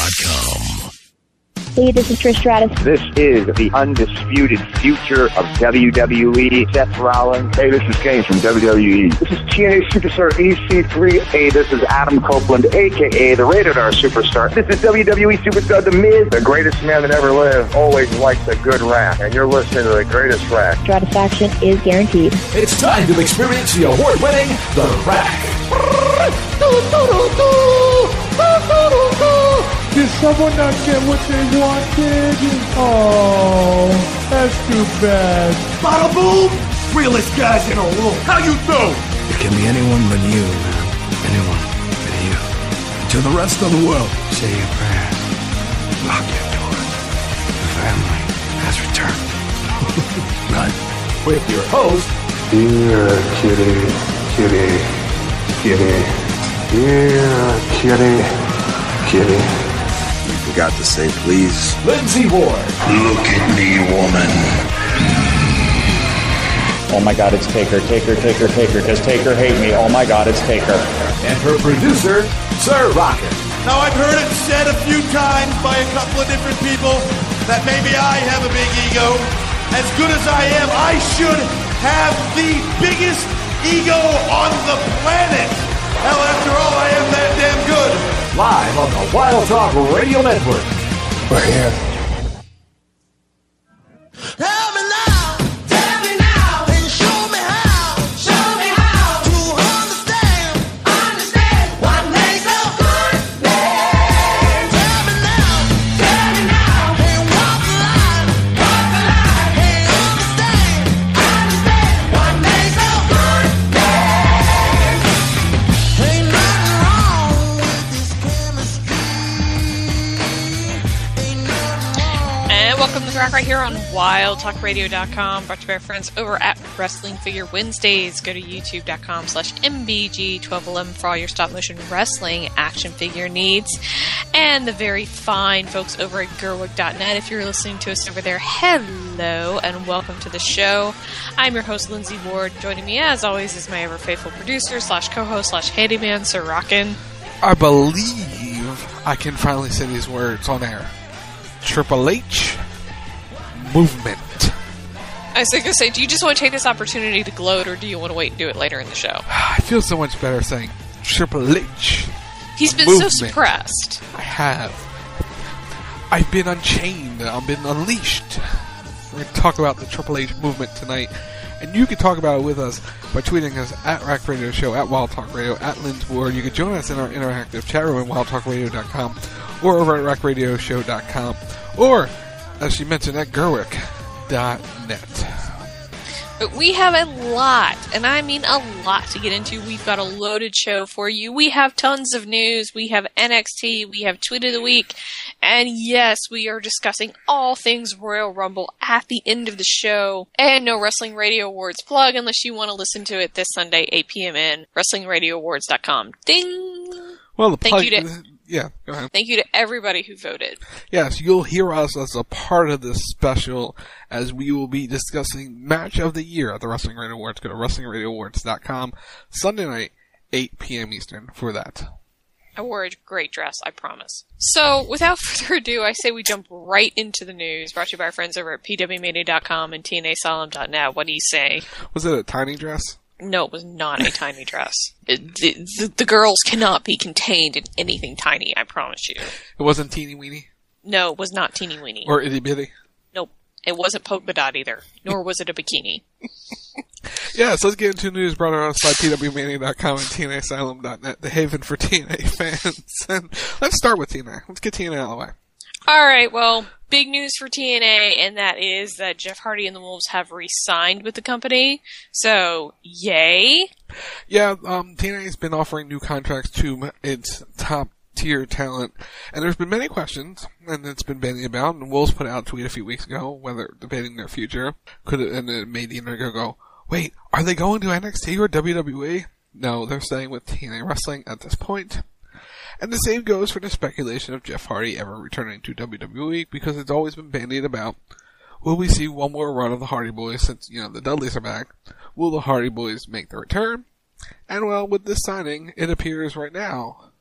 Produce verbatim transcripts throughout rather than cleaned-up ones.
dot com. Hey, this is Trish Stratus. This is the undisputed future of W W E, Seth Rollins. Hey, this is Kane from W W E. This is T N A Superstar E C three. Hey, this is Adam Copeland, a k a the Rated R Superstar. This is W W E Superstar The Miz. The greatest man that ever lived always likes a good rap, and you're listening to the greatest rap. Stratisfaction is guaranteed. It's time to experience the award-winning The Rack. Did someone not get what they wanted? Oh, that's too bad. Bada boom! Realest guys in a room. How you do? It can be anyone but you, man. Anyone but you. And to the rest of the world, say your prayers. Lock your doors. The family has returned. Right? With your host, Yeah, kitty, kitty, kitty. Yeah, kitty, kitty. You forgot to say please. Lindsay Ward. Look at me, woman. Oh my God, it's Taker, Taker, Taker, Taker. Does Taker hate me? Oh my God, it's Taker. And her producer, Sir Rocket. Now, I've heard it said a few times by a couple of different people that maybe I have a big ego. As good as I am, I should have the biggest ego on the planet. Hell, after all, I am that damn good. Live on the Wild Talk Radio Network. We're here. Tell me now, tell me now, and show me how, show me how to understand, understand what makes a good man. Tell me now, tell me now, and walk the line, walk the line, and understand, understand what makes a good man. Ain't nothing wrong with this chemistry. Ain't nothing wrong. And welcome to the Rock right here on wild talk radio dot com, brought to you by our friends over at Wrestling Figure Wednesdays. Go to youtube dot com slash M B G twelve eleven for all your stop motion wrestling action figure needs. And the very fine folks over at Gerwig dot net. If you're listening to us over there, hello and welcome to the show. I'm your host, Lindsay Ward. Joining me as always is my ever faithful producer slash co-host slash handyman, Sir Rockin'. I believe I can finally say these words on air. Triple H movement. I was going to say, do you just want to take this opportunity to gloat, or do you want to wait and do it later in the show? I feel so much better saying Triple H. He's been movement. so suppressed. I have. I've been unchained. I've been unleashed. We're going to talk about the Triple H movement tonight. And you can talk about it with us by tweeting us at Rack Radio Show, at Wild Talk Radio, at Linz Ward. You can join us in our interactive chat room at wild talk radio dot com or over at rack radio show dot com or, as she mentioned, at Gerwig dot net. But we have a lot, and I mean a lot to get into. We've got a loaded show for you. We have tons of news. We have N X T. We have Tweet of the Week. And yes, we are discussing all things Royal Rumble at the end of the show. And no Wrestling Radio Awards plug unless you want to listen to it this Sunday, eight p.m. in wrestling radio awards dot com. Ding! Well, the Thank plug, you to... Yeah, go ahead. Thank you to everybody who voted. Yes, you'll hear us as a part of this special as we will be discussing Match of the Year at the Wrestling Radio Awards. Go to wrestling radio awards dot com Sunday night, eight p.m. Eastern for that. I wore a great dress, I promise. So, without further ado, I say we jump right into the news, brought to you by our friends over at p w mania dot com and t n a asylum dot net. What do you say? Was it a tiny dress? No, it was not a tiny dress. It, the, the, the girls cannot be contained in anything tiny, I promise you. It wasn't teeny weeny? No, it was not teeny weeny. Or itty bitty? Nope. It wasn't polka dot either. Nor was it a bikini. Yeah, so let's get into news brought around us by p w mania dot com and t n a asylum dot net, the haven for T N A fans. And let's start with T N A. Let's get T N A out of the way. Alright, well, big news for T N A, and that is that Jeff Hardy and the Wolves have re-signed with the company. So, yay. Yeah, um, T N A's been offering new contracts to its top tier talent, and there's been many questions, and it's been bandied about, and Wolves put out a tweet a few weeks ago, whether debating their future, could it, and it made the internet go, wait, are they going to N X T or W W E? No, they're staying with T N A Wrestling at this point. And the same goes for the speculation of Jeff Hardy ever returning to W W E, because it's always been bandied about, will we see one more run of the Hardy Boys since, you know, the Dudleys are back? Will the Hardy Boys make their return? And well, with this signing, it appears right now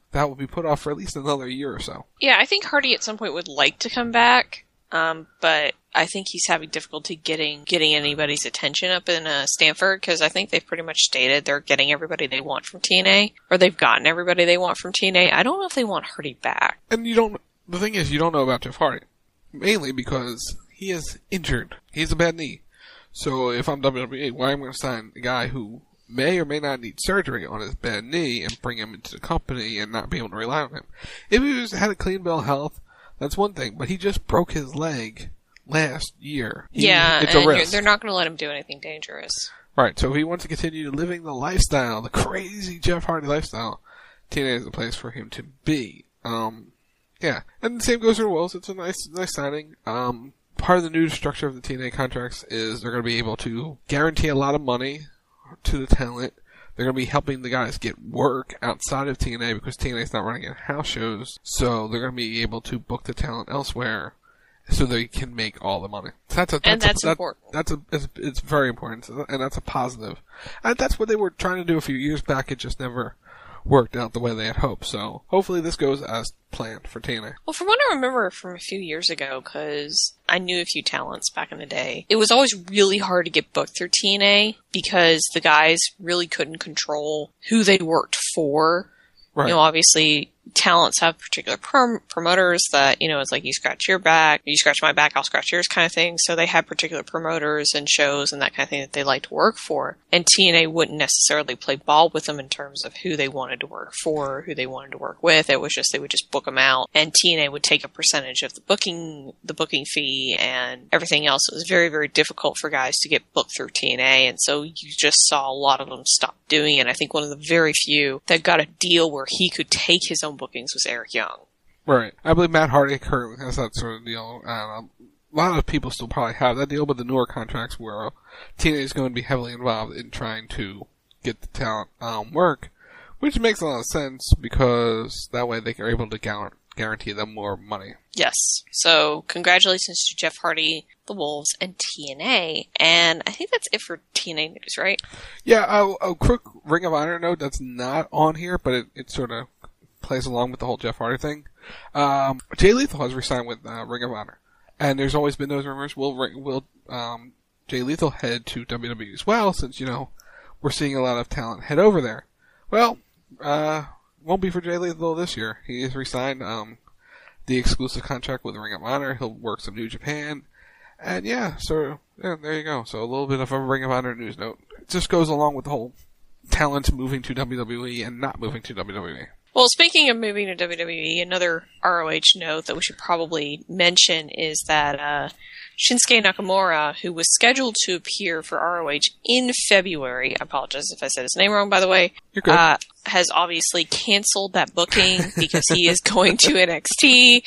that will be put off for at least another year or so. Yeah, I think Hardy at some point would like to come back, um, but I think he's having difficulty getting getting anybody's attention up in uh, Stanford, because I think they've pretty much stated they're getting everybody they want from T N A, or they've gotten everybody they want from T N A. I don't know if they want Hardy back. And you don't. The thing is, you don't know about Jeff Hardy, mainly because he is injured. He has a bad knee. So if I'm W W E, why am I going to sign a guy who may or may not need surgery on his bad knee and bring him into the company and not be able to rely on him? If he was, had a clean bill of health, that's one thing. But he just broke his leg last year. He, yeah, it's and a risk. they're not going to let him do anything dangerous. Right, so if he wants to continue living the lifestyle, the crazy Jeff Hardy lifestyle, T N A is the place for him to be. Um, yeah, and the same goes for Wills. It's a nice, nice signing. Um, part of the new structure of the T N A contracts is they're going to be able to guarantee a lot of money to the talent. They're going to be helping the guys get work outside of T N A because T N A is not running in house shows, so they're going to be able to book the talent elsewhere so they can make all the money. So that's a, that's and that's a, that, important. That's a, it's, it's very important, and that's a positive. And that's what they were trying to do a few years back. It just never worked out the way they had hoped. So hopefully this goes as planned for T N A. Well, from what I remember from a few years ago, because I knew a few talents back in the day, it was always really hard to get booked through T N A because the guys really couldn't control who they worked for. Right. You know, obviously, talents have particular prom- promoters that, you know, it's like you scratch your back, you scratch my back, I'll scratch yours kind of thing. So they had particular promoters and shows and that kind of thing that they like to work for. And T N A wouldn't necessarily play ball with them in terms of who they wanted to work for, who they wanted to work with. It was just, they would just book them out, and T N A would take a percentage of the booking, the booking fee and everything else. It was very, very difficult for guys to get booked through T N A. And so you just saw a lot of them stop doing it. I think one of the very few that got a deal where he could take his own bookings was Eric Young. Right. I believe Matt Hardy currently has that sort of deal. And a lot of people still probably have that deal, but the newer contracts where uh, T N A is going to be heavily involved in trying to get the talent um, work, which makes a lot of sense because that way they are able to gu- guarantee them more money. Yes. So congratulations to Jeff Hardy, the Wolves, and T N A. And I think that's it for T N A news, right? Yeah, a, a quick Ring of Honor note that's not on here, but it, it sort of plays along with the whole Jeff Hardy thing. Um, Jay Lethal has resigned with uh, Ring of Honor, and there's always been those rumors. Will will um, Jay Lethal head to W W E as well? Since you know we're seeing a lot of talent head over there. Well, uh, won't be for Jay Lethal this year. He has resigned um, the exclusive contract with Ring of Honor. He'll work some New Japan, and yeah, so yeah, there you go. So a little bit of a Ring of Honor news note. It just goes along with the whole talent moving to W W E and not moving to W W E. Well, speaking of moving to W W E, another R O H note that we should probably mention is that uh, Shinsuke Nakamura, who was scheduled to appear for R O H in February, I apologize if I said his name wrong, by the way, You're good. Uh, has obviously canceled that booking because he is going to N X T.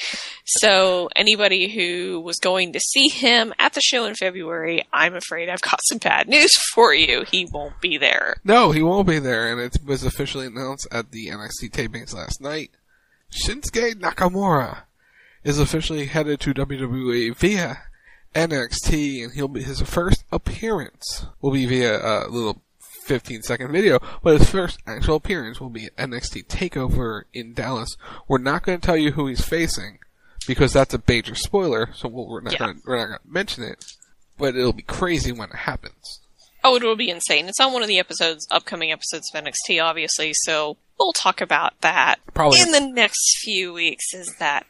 So anybody who was going to see him at the show in February, I'm afraid I've got some bad news for you. He won't be there. No, he won't be there, and it was officially announced at the N X T tapings last night. Shinsuke Nakamura is officially headed to W W E via N X T, and he'll be his first appearance will be via a little fifteen second video, but his first actual appearance will be at N X T TakeOver in Dallas. We're not going to tell you who he's facing because that's a major spoiler, so we'll, we're not Yeah. going we're not going to mention it. But it'll be crazy when it happens. Oh, it will be insane. It's on one of the episodes, upcoming episodes of N X T, obviously, so we'll talk about that Probably in the next few weeks as that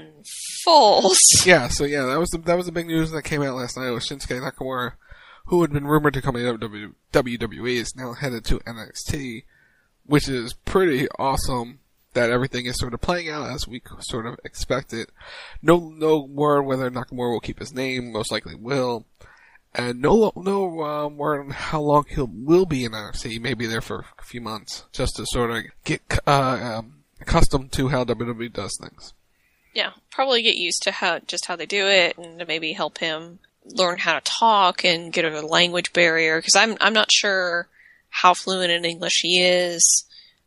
unfolds. Yeah, so yeah, that was the, that was the big news that came out last night. It was Shinsuke Nakamura, who had been rumored to come to W W E, is now headed to N X T, which is pretty awesome that everything is sort of playing out as we sort of expected. No, no word whether Nakamura will keep his name, most likely will. And no, no um, word on how long he will be in N X T. He may be there for a few months, just to sort of get uh, um, accustomed to how W W E does things. Yeah, probably get used to how just how they do it, and to maybe help him learn how to talk and get over the language barrier. Because I'm I'm not sure how fluent in English he is,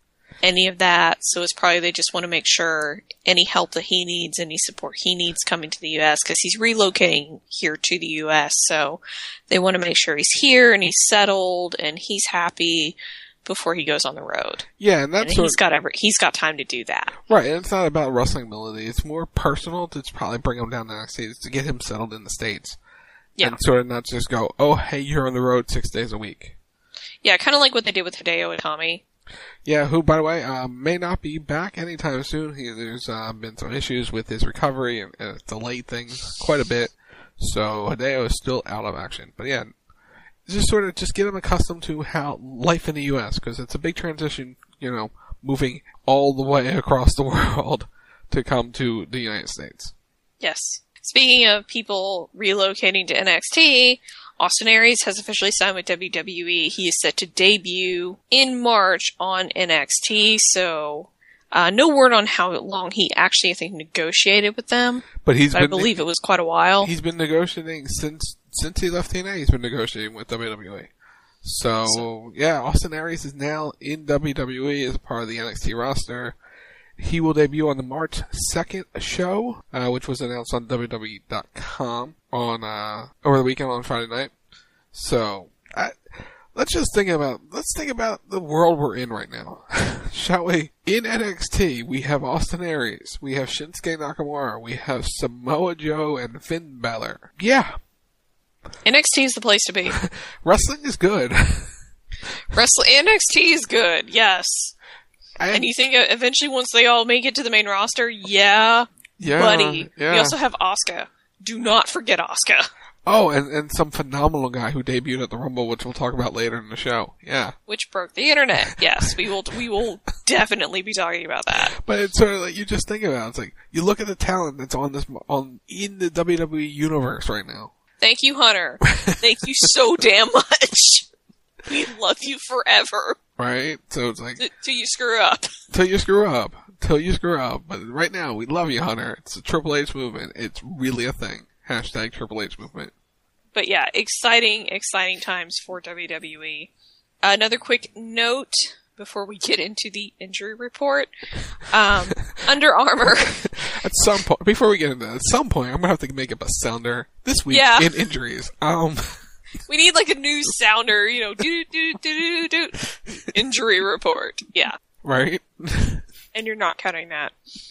any of that. So it's probably they just want to make sure any help that he needs, any support he needs coming to the U S, because he's relocating here to the U S. So they want to make sure he's here and he's settled and he's happy before he goes on the road. Yeah, and that's and he's got every, he's got time to do that. Right, and it's not about wrestling ability. It's more personal to probably bring him down to N X T. It's to get him settled in the States. Yeah. And sort of not just go, oh, hey, you're on the road six days a week. Yeah, kind of like what they did with Hideo Itami. Yeah, who, by the way, uh, may not be back anytime soon. He, there's uh, been some issues with his recovery and, and it's delayed things quite a bit. So Hideo is still out of action. But yeah, just sort of just get him accustomed to how life in the U S, because it's a big transition, you know, moving all the way across the world to come to the United States. Yes. Speaking of people relocating to N X T, Austin Aries has officially signed with W W E. He is set to debut in March on N X T, so uh, no word on how long he actually, I think, negotiated with them. But he's but been, I believe it was quite a while. He's been negotiating since since he left T N A. He's been negotiating with W W E. So, so yeah, Austin Aries is now in W W E as a part of the N X T roster. He will debut on the March second show, uh, which was announced on W W E dot com on, uh, over the weekend on Friday night. So, I, let's just think about, let's think about the world we're in right now. Shall we? In N X T, we have Austin Aries, we have Shinsuke Nakamura, we have Samoa Joe and Finn Balor. Yeah. N X T is the place to be. Wrestling is good. Wrestling, N X T is good, yes. And, and you think eventually once they all make it to the main roster, yeah, yeah buddy. Yeah. We also have Asuka. Do not forget Asuka. Oh, and, and some phenomenal guy who debuted at the Rumble, which we'll talk about later in the show. Yeah. Which broke the internet. Yes, we will we will definitely be talking about that. But it's sort of like, you just think about it. It's like, you look at the talent that's on this, on, in the W W E universe right now. Thank you, Hunter. Thank you so damn much. We love you forever. Right? So it's like... T- till you screw up. Till you screw up. Till you screw up. But right now, we love you, Hunter. It's a Triple H movement. It's really a thing. Hashtag Triple H movement. But yeah, exciting, exciting times for W W E. Uh, another quick note before we get into the injury report. Um, Under Armour. At some point, before we get into that, at some point, I'm going to have to make up a sounder this week yeah. in injuries. Um... We need like a new sounder, you know, do do do do do injury report. Yeah. Right. And you're not cutting that.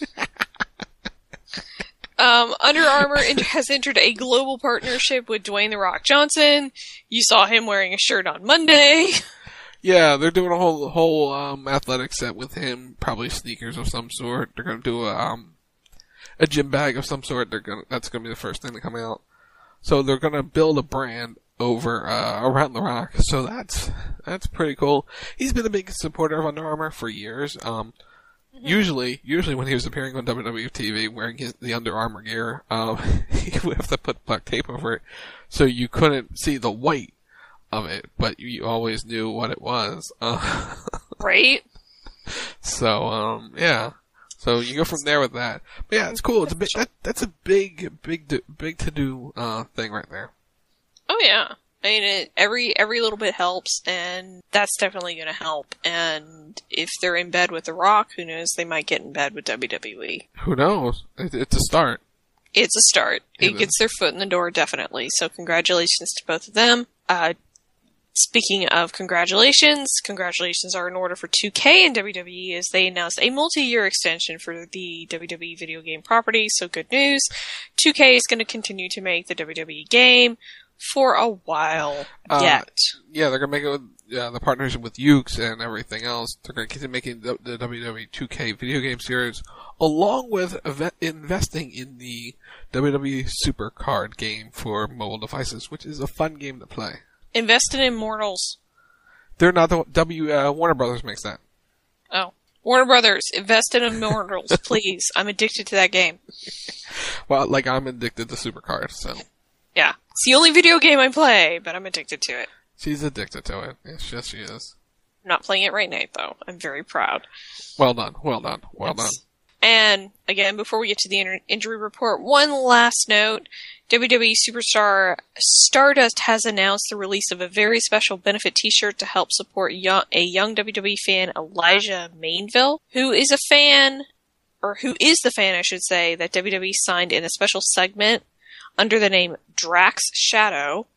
um, Under Armour has entered a global partnership with Dwayne The Rock Johnson. You saw him wearing a shirt on Monday. Yeah, they're doing a whole whole um, athletic set with him, probably sneakers of some sort. They're going to do a um, a gym bag of some sort. They're going that's going to be the first thing to come out. So they're going to build a brand over uh, around The Rock, so that's that's pretty cool. He's been a big supporter of Under Armour for years. Um, mm-hmm. Usually, usually when he was appearing on W W E T V wearing his, the Under Armour gear, um, he would have to put black tape over it, so you couldn't see the white of it, but you always knew what it was. Uh, right? So, um, yeah. So you go from there with that. But yeah, it's cool. It's a big. That, that's a big, big, big to do uh, thing right there. Oh yeah, I mean it, every every little bit helps, and that's definitely going to help. And if they're in bed with The Rock, who knows? They might get in bed with W W E. Who knows? It, it's a start. It's a start. It, it gets their foot in the door, definitely. So congratulations to both of them. Uh, speaking of congratulations, congratulations are in order for two K and W W E as they announced a multi-year extension for the W W E video game property. So good news. two K is going to continue to make the W W E game for a while uh, yet. Yeah, they're going to make it with uh, the partnership with Ukes and everything else. They're going to continue making the, the W W E two K video game series, along with ev- investing in the W W E Supercard game for mobile devices, which is a fun game to play. Invest in Immortals. They're not the W. Uh, Warner Brothers makes that. Oh, Warner Brothers, invest in Immortals, please. I'm addicted to that game. Well, like I'm addicted to Supercard, so. Yeah. It's the only video game I play, but I'm addicted to it. She's addicted to it. Yes, yes, she is. I'm not playing it right now, though. I'm very proud. Well done. Well done. Well yes. done. And, again, before we get to the in- injury report, one last note. W W E superstar Stardust has announced the release of a very special benefit t-shirt to help support young, a young W W E fan, Elijah Mainville, who is a fan, or who is the fan, I should say, that W W E signed in a special segment under the name Drax Shadow.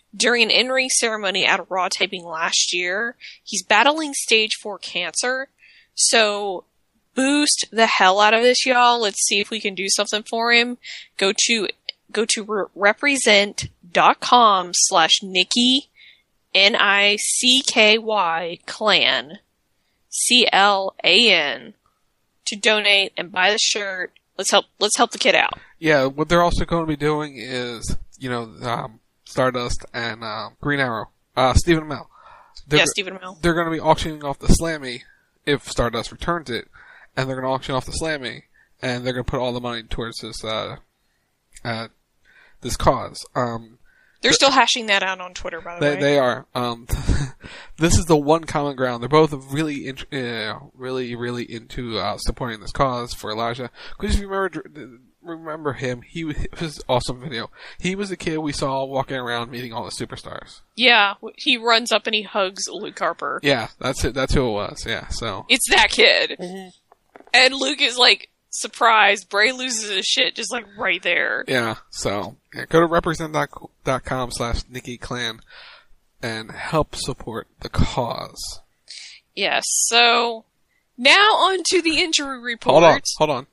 during an in-ring ceremony at a Raw taping last year. He's battling stage four cancer. So boost the hell out of this, y'all. Let's see if we can do something for him. Go to go to re- represent.com slash Nikki, N I C K Y, clan, C L A N, to donate and buy the shirt. Let's help, let's help the kid out. Yeah, what they're also going to be doing is, you know, um, Stardust and uh, Green Arrow, uh, Stephen Amell. Yeah, Stephen Amell. They're going to be auctioning off the Slammy if Stardust returns it, and they're going to auction off the Slammy, and they're going to put all the money towards this, uh, uh, this cause. Um, They're still hashing that out on Twitter, by the they, way. They are. Um, this is the one common ground. They're both really, int- uh, really, really into uh, supporting this cause for Elijah. Because if you remember, remember him, he was, it was an awesome video. He was the kid we saw walking around meeting all the superstars. Yeah, he runs up and he hugs Luke Harper. Yeah, that's it. That's who it was. Yeah, so it's that kid, mm-hmm. and Luke is like surprised. Bray loses his shit just like right there. Yeah, so yeah, go to represent.com slash Nikki Clan and help support the cause. Yes, so now on to the injury report. Hold on, hold on.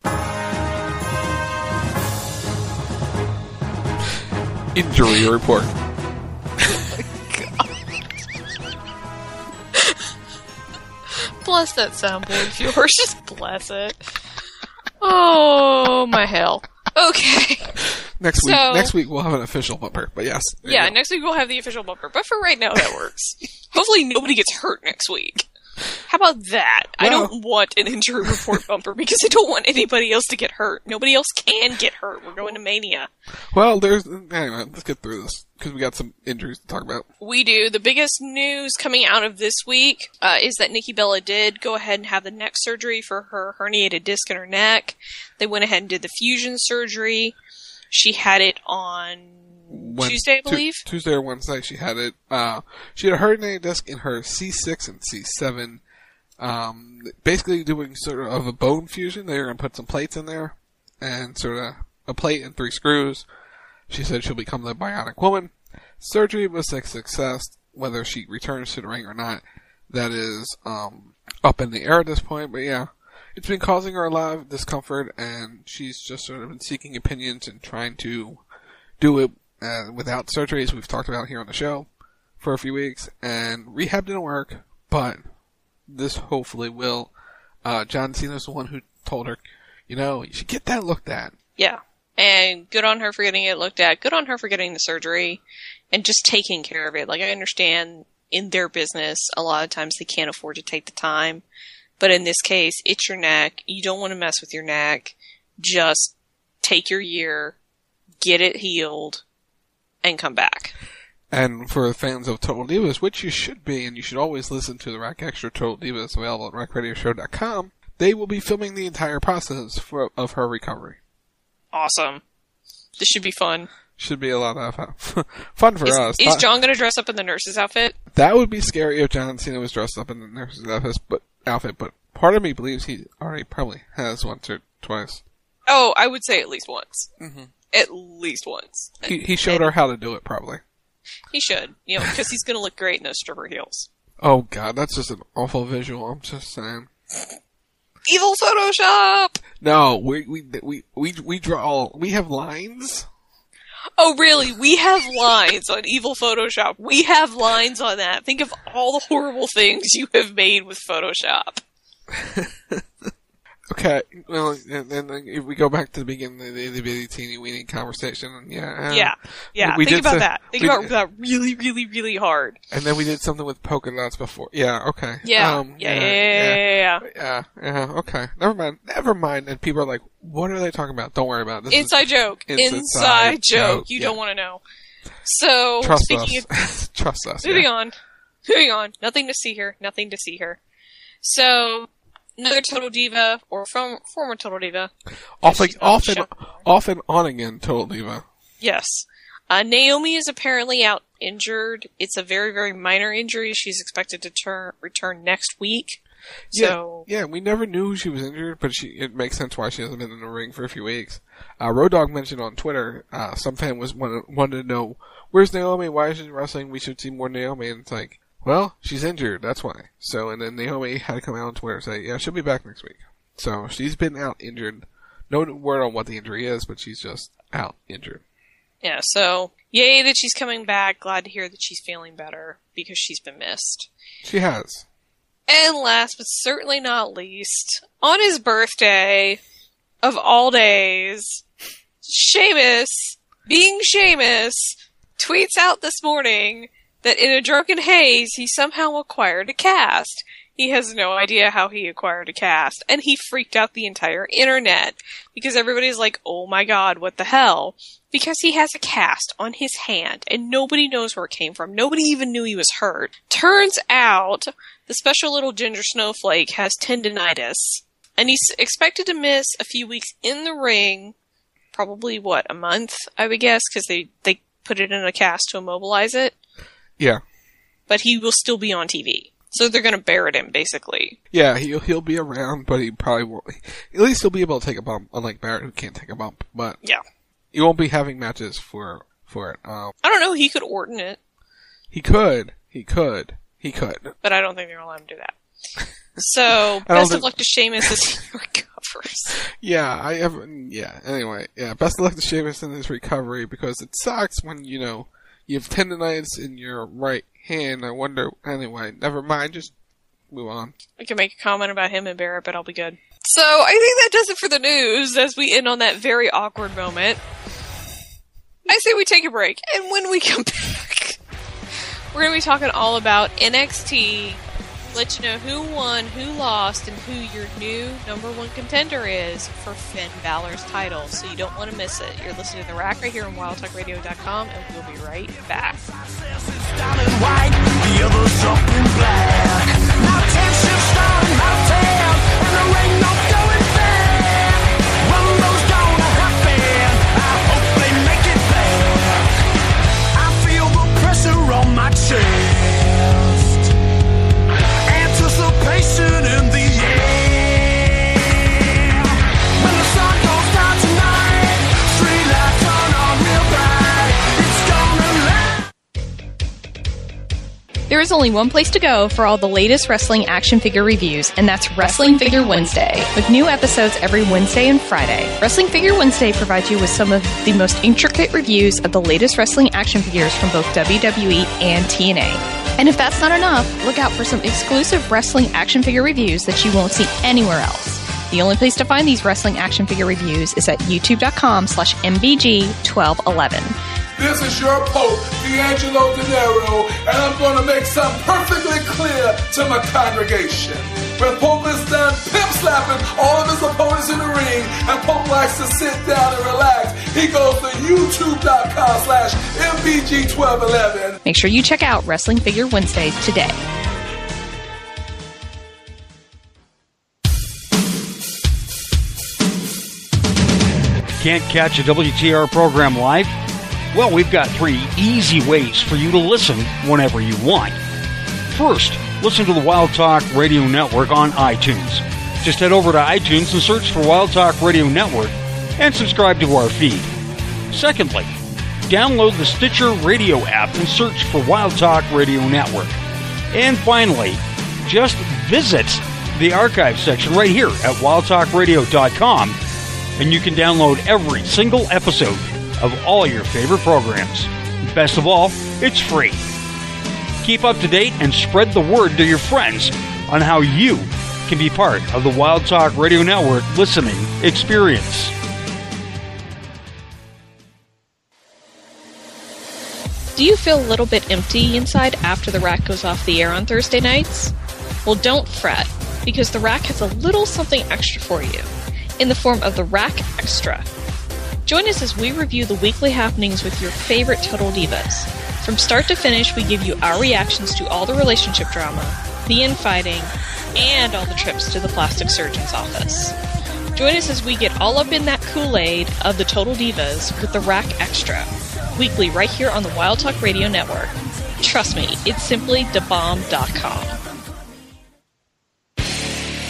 Injury report. Bless that soundboard of yours. Just bless it. Oh, my hell. Okay. Next week, So- next week we'll have an official bumper, but yes. there Yeah, you go. next week we'll have the official bumper. But for right now, that works. Hopefully nobody gets hurt next week. How about that? I Well- don't want an injury report bumper because I don't want anybody else to get hurt. Nobody else can get hurt. We're going to Mania. Well, there's, anyway, let's get through this, because we got some injuries to talk about. We do. The biggest news coming out of this week uh, is that Nikki Bella did go ahead and have the neck surgery for her herniated disc in her neck. They went ahead and did the fusion surgery. She had it on When- Tuesday, I Tu- believe. Tuesday or Wednesday, she had it. Uh, she had a herniated disc in her C six and C seven. Um, basically doing sort of a bone fusion. They were going to put some plates in there, and sort of a plate and three screws. She said she'll become the bionic woman. Surgery was a success. Whether she returns to the ring or not, that is um, up in the air at this point. But yeah, it's been causing her a lot of discomfort, and she's just sort of been seeking opinions and trying to do it uh, without surgery, as we've talked about here on the show for a few weeks. And rehab didn't work, but this hopefully will. Uh, John Cena's the one who told her, you know, you should get that looked at. Yeah. And good on her for getting it looked at. Good on her for getting the surgery and just taking care of it. Like, I understand in their business, a lot of times they can't afford to take the time. But in this case, it's your neck. You don't want to mess with your neck. Just take your year, get it healed, and come back. And for fans of Total Divas, which you should be, and you should always listen to the Rack Extra Total Divas available at rack radio show dot com, they will be filming the entire process for, of her recovery. Awesome. This should be fun. Should be a lot of uh, fun for Is, us. is Not- John going to dress up in the nurse's outfit? That would be scary if John Cena was dressed up in the nurse's outfit, but, outfit, but part of me believes he already probably has once or twice. Oh, I would say at least once. Mm-hmm. At least once. He, he showed her how to do it, probably. He should, you know, because he's going to look great in those stripper heels. Oh god, that's just an awful visual, I'm just saying. Evil Photoshop! No, we, we, we, we, we draw, we have lines. Oh, really? We have lines on Evil Photoshop. We have lines on that. Think of all the horrible things you have made with Photoshop. Okay, well, and then if we go back to the beginning of the itty bitty teeny weeny conversation, yeah. uh, Yeah, yeah. we Think did about some- that. Think we- about that really, really, really hard. And then we did something with polka dots before. Yeah, okay. Yeah, Um, yeah, yeah, yeah, yeah, yeah. Yeah, yeah, okay. Never mind, never mind. And people are like, what are they talking about? Don't worry about it. This is- Inside joke. It's Inside, inside joke. joke, You yeah. don't want to know. So, Trust speaking us. of... Trust us. Moving yeah. on. Moving on. Nothing to see here. Nothing to see here. So, another Total Diva, or from former Total Diva. Off, She's like, not off, and, shown. off and on again, Total Diva. Yes. Uh, Naomi is apparently out injured. It's a very, very minor injury. She's expected to turn, return next week. So yeah, yeah, we never knew she was injured, but she it makes sense why she hasn't been in the ring for a few weeks. Uh, Road Dogg mentioned on Twitter, uh, some fan was wanted, wanted to know, where's Naomi? Why is she wrestling? We should see more Naomi. And it's like, well, she's injured, that's why. So, and then Naomi had to come out on Twitter and say, yeah, she'll be back next week. So, she's been out injured. No word on what the injury is, but she's just out injured. Yeah, so, yay that she's coming back. Glad to hear that she's feeling better, because she's been missed. She has. And last but certainly not least, on his birthday, of all days, Sheamus, being Sheamus, tweets out this morning that in a drunken haze, he somehow acquired a cast. He has no idea how he acquired a cast, and he freaked out the entire internet, because everybody's like, oh my god, what the hell? Because he has a cast on his hand, and nobody knows where it came from. Nobody even knew he was hurt. Turns out, the special little ginger snowflake has tendinitis, and he's expected to miss a few weeks in the ring, probably, what, a month, I would guess, because they, they put it in a cast to immobilize it. Yeah. But he will still be on T V. So they're going to bury him, basically. Yeah, he'll, he'll be around, but he probably won't. At least he'll be able to take a bump, unlike Barrett, who can't take a bump. But yeah, he won't be having matches for for it. Um, I don't know, he could Orton it. He could. He could. He could. But I don't think they're going to let him do that. So, best of think... luck to Sheamus as he recovers. Yeah, I have, yeah, anyway, yeah, best of luck to Sheamus in his recovery, because it sucks when, you know, you have tendonitis in your right hand. I wonder, anyway, never mind, just move on. I can make a comment about him and Barrett, but I'll be good. So, I think that does it for the news, as we end on that very awkward moment. I say we take a break, and when we come back, we're going to be talking all about N X T, let you know who won, who lost, and who your new number one contender is for Finn Balor's title. So you don't want to miss it. You're listening to The Rack right here on wild talk radio dot com, and we'll be right back. I feel the pressure on my chest. Anticipation in the air. When the sun goes down tonight, street lights turn on real bright. It's gonna last. There is only one place to go for all the latest wrestling action figure reviews, and that's Wrestling Figure Wednesday, with new episodes every Wednesday and Friday. Wrestling Figure Wednesday provides you with some of the most intricate reviews of the latest wrestling action figures from both W W E and T N A. And if that's not enough, look out for some exclusive wrestling action figure reviews that you won't see anywhere else. The only place to find these wrestling action figure reviews is at youtube.com slash mbg1211. This is your Pope, D'Angelo De Niro, and I'm going to make something perfectly clear to my congregation. When Pope is done pimp slapping all of his opponents in the ring, and Pope likes to sit down and relax, he goes to youtube.com slash mbg1211. Make sure you check out Wrestling Figure Wednesdays today. Can't catch a W T R program live? Well, we've got three easy ways for you to listen whenever you want. First, listen to the Wild Talk Radio Network on iTunes. Just head over to iTunes and search for Wild Talk Radio Network and subscribe to our feed. Secondly, download the Stitcher Radio app and search for Wild Talk Radio Network. And finally, just visit the archive section right here at wild talk radio dot com, and you can download every single episode of all your favorite programs. Best of all, it's free. Keep up to date and spread the word to your friends on how you can be part of the Wild Talk Radio Network listening experience. Do you feel a little bit empty inside after The Rack goes off the air on Thursday nights? Well, don't fret, because The Rack has a little something extra for you, in the form of The Rack Extra. Join us as we review the weekly happenings with your favorite Total Divas. From start to finish, we give you our reactions to all the relationship drama, the infighting, and all the trips to the plastic surgeon's office. Join us as we get all up in that Kool-Aid of the Total Divas with The Rack Extra, weekly right here on the Wild Talk Radio Network. Trust me, it's simply da bomb dot com.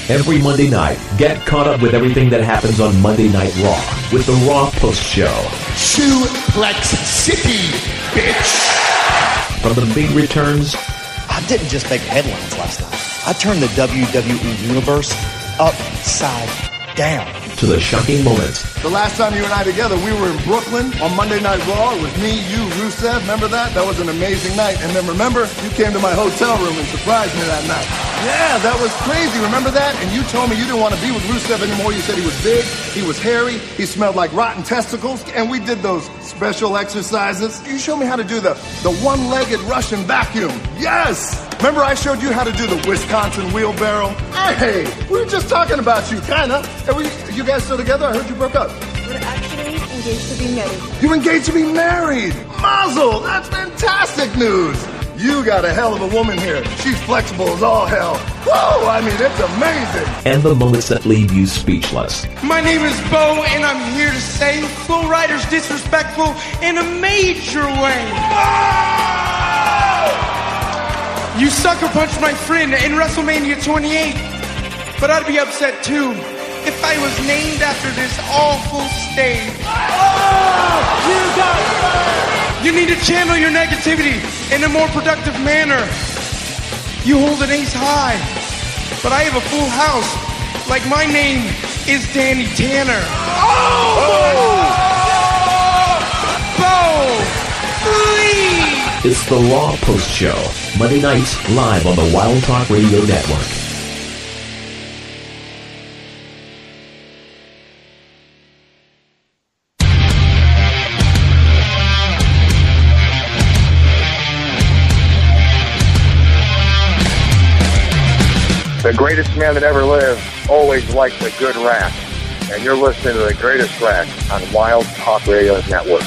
Every Monday night, get caught up with everything that happens on Monday Night Raw with the Raw Post Show. Suplex City, bitch! From the big returns I didn't just make headlines last night. I turned the W W E Universe upside down. to the shocking moments. The last time you and I together, we were in Brooklyn on Monday Night Raw. It was me, you, Rusev. Remember that? That was an amazing night. And then remember, you came to my hotel room and surprised me that night. Yeah, that was crazy. Remember that? And you told me you didn't want to be with Rusev anymore. You said he was big, he was hairy, he smelled like rotten testicles. And we did those special exercises. You showed me how to do the, the one-legged Russian vacuum. Yes! Remember I showed you how to do the Wisconsin wheelbarrow? Hey, we were just talking about you, kinda. Are we, you guys still together? I heard you broke up. We're actually engaged to be married. You're engaged to be married! Mazel! That's fantastic news! You got a hell of a woman here. She's flexible as all hell. Whoa! I mean, it's amazing! And the moments that leave you speechless. My name is Bo, and I'm here to say Flow Rider's disrespectful in a major way. You sucker punched my friend in WrestleMania twenty-eight, but I'd be upset too if I was named after this awful stage. Oh, you got fired! You need to channel your negativity in a more productive manner. You hold an ace high, but I have a full house. Like my name is Danny Tanner. Oh! Bo! Please! It's the Raw Post Show, Monday nights live on the Wild Talk Radio Network. The greatest man that ever lived always liked a good rap. And you're listening to the greatest rap on Wild Talk Radio Network.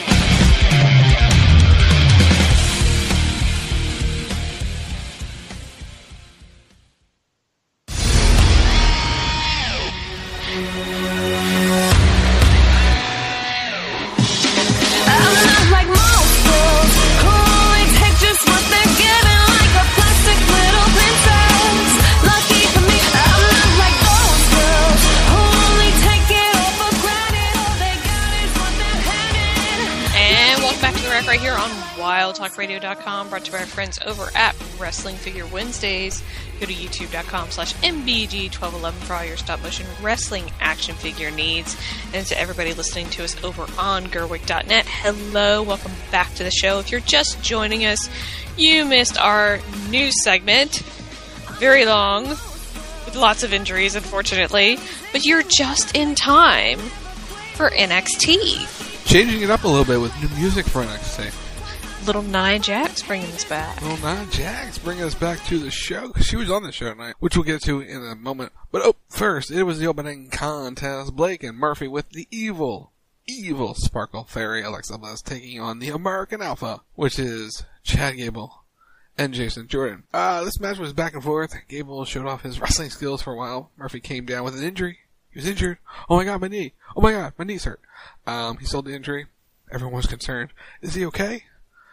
Right here on wild talk radio dot com, brought to you by our friends over at Wrestling Figure Wednesdays. Go to youtube dot com slash M B G twelve eleven for all your stop motion wrestling action figure needs. And to everybody listening to us over on Gerwig dot net, hello, welcome back to the show. If you're just joining us, you missed our news segment. Very long, with lots of injuries, unfortunately, but you're just in time for N X T. Changing it up a little bit with new music for N X T. Little Nia Jax bringing us back. Little Nia Jax bringing us back to the show, because she was on the show tonight, which we'll get to in a moment. But oh, first, it was the opening contest. Blake and Murphy with the evil, evil Sparkle Fairy Alexa Bliss taking on the American Alpha, which is Chad Gable and Jason Jordan. Uh, this match was back and forth. Gable showed off his wrestling skills for a while. Murphy came down with an injury. He was injured. Oh my god, my knee. Oh my god, my knee's hurt. Um, he sold the injury. Everyone was concerned. Is he okay?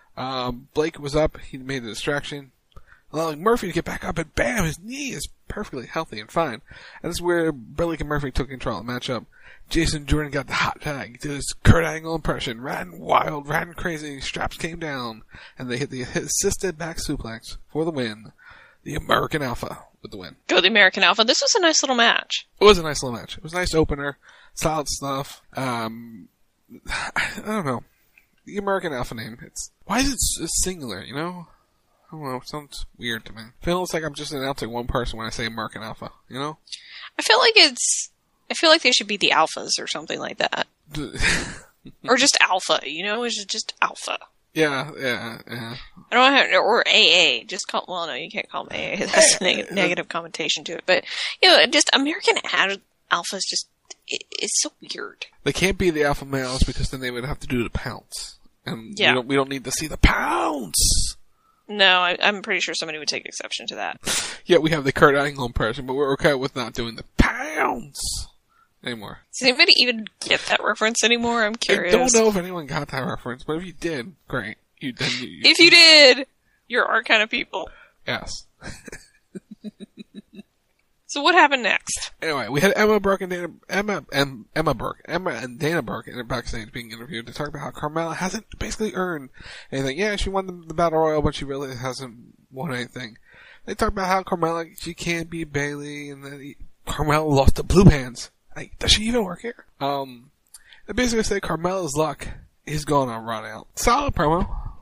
Um, Blake was up. He made a distraction, allowing Murphy to get back up, and bam, his knee is perfectly healthy and fine. And this is where Blake and Murphy took control of the matchup. Jason Jordan got the hot tag, did his Kurt Angle impression, ran wild, ran crazy, straps came down, and they hit the assisted back suplex for the win. The American Alpha with the win. Go the American Alpha. This was a nice little match. It was a nice little match. It was a nice opener. Solid stuff. Um, I don't know. The American Alpha name. It's why is it s- singular, you know? I don't know. It sounds weird to me. It feels like I'm just announcing one person when I say American Alpha, you know? I feel like it's... I feel like they should be the Alphas or something like that. Or just Alpha, you know? It's just Alpha. Yeah, yeah, yeah. I don't know how, or A A. Just call, well, no, you can't call them A A. That's a neg- negative connotation to it. But, you know, just American Ad- Alpha is just, it, it's so weird. They can't be the alpha males because then they would have to do the pounce. And yeah. we don't, we don't need to see the pounce. No, I, I'm pretty sure somebody would take exception to that. Yeah, we have the Kurt Angle impression, but we're okay with not doing the pounce anymore. Does anybody even get that reference anymore? I'm curious. I don't know if anyone got that reference, but if you did, great. You, then you, you, if you did, you're our kind of people. Yes. So what happened next? Anyway, we had Emma Burke and Dana, Emma and Emma Burke, Emma and Dana Burke in the backstage being interviewed to talk about how Carmella hasn't basically earned anything. Yeah, she won the, the Battle Royal, but she really hasn't won anything. They talk about how Carmella, she can't beat Bayley, and then he, Carmella lost to Blue Pants. Like, does she even work here? Um, they basically say Carmella's luck is going to run out. Solid promo.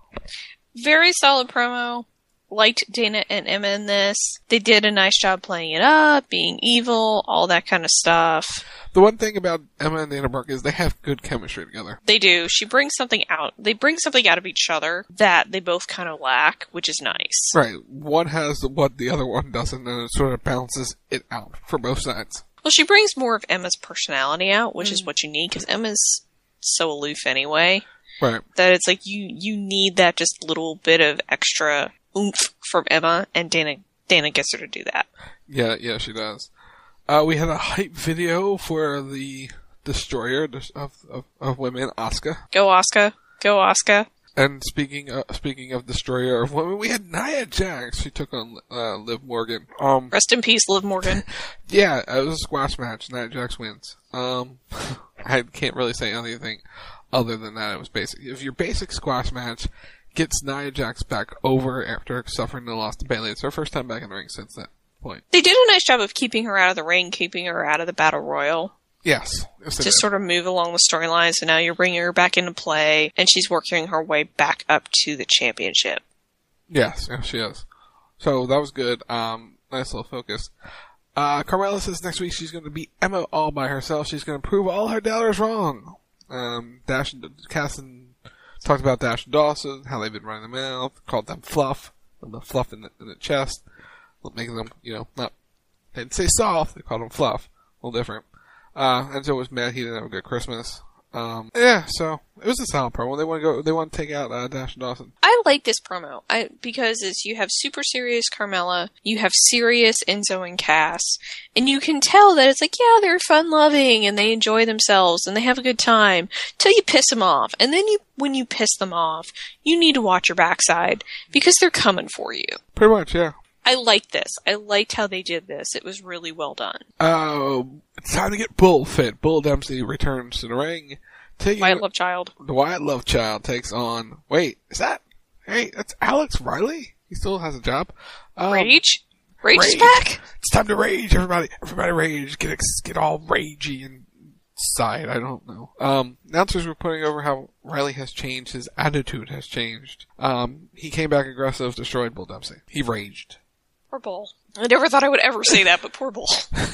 Very solid promo. Liked Dana and Emma in this. They did a nice job playing it up, being evil, all that kind of stuff. The one thing about Emma and Dana Burke is they have good chemistry together. They do. She brings something out. They bring something out of each other that they both kind of lack, which is nice. Right. One has what the other one doesn't, and it sort of balances it out for both sides. Well, she brings more of Emma's personality out, which mm. is what you need, because Emma's so aloof anyway. Right. That it's like you, you need that just little bit of extra oomph from Emma, and Dana Dana gets her to do that. Yeah, yeah, she does. Uh, we had a hype video for the Destroyer of of, of women, Asuka. Go Asuka, go Asuka. And speaking of, speaking of Destroyer of women, we had Nia Jax. She took on uh, Liv Morgan. Um, Rest in peace, Liv Morgan. Yeah, it was a squash match. Nia Jax wins. Um, I can't really say anything other than that. It was basic. If your basic squash match gets Nia Jax back over after suffering the loss to Bayley. It's her first time back in the ring since that point. They did a nice job of keeping her out of the ring, keeping her out of the Battle Royal. Yes. yes to sort of move along the storyline, so now you're bringing her back into play, and she's working her way back up to the championship. Yes, yes, she is. So that was good. Um, nice little focus. Uh, Carmella says next week she's going to beat Emma all by herself. She's going to prove all her doubters wrong. Um, Dash and Cass and talked about Dash and Dawson, how they've been running the mouth, called them fluff, the fluff in the, in the chest, making them, you know, not, they didn't say soft, they called them fluff, a little different. Uh, and so was mad he didn't have a good Christmas. Um, yeah, so it was a solid promo. They want to go, they want to take out uh, Dash and Dawson. I like this promo I, because it's, you have super serious Carmella, you have serious Enzo and Cass, and you can tell that it's like, yeah, they're fun-loving and they enjoy themselves and they have a good time till you piss them off. And then you, when you piss them off, you need to watch your backside because they're coming for you. Pretty much, yeah. I liked this. I liked how they did this. It was really well done. Uh, it's time to get Bull fit. Bull Dempsey returns to the ring. Taking Wyatt Love Child. The Wyatt Love Child takes on... Wait, is that... Hey, that's Alex Riley? He still has a job. Um, Rage? Rage, Rage is back? It's time to rage, everybody. Everybody rage. Get get all ragey inside. I don't know. Um, announcers were putting over how Riley has changed. His attitude has changed. Um, he came back aggressive, destroyed Bull Dempsey. He raged. Poor Bull. I never thought I would ever say that, but poor Bull.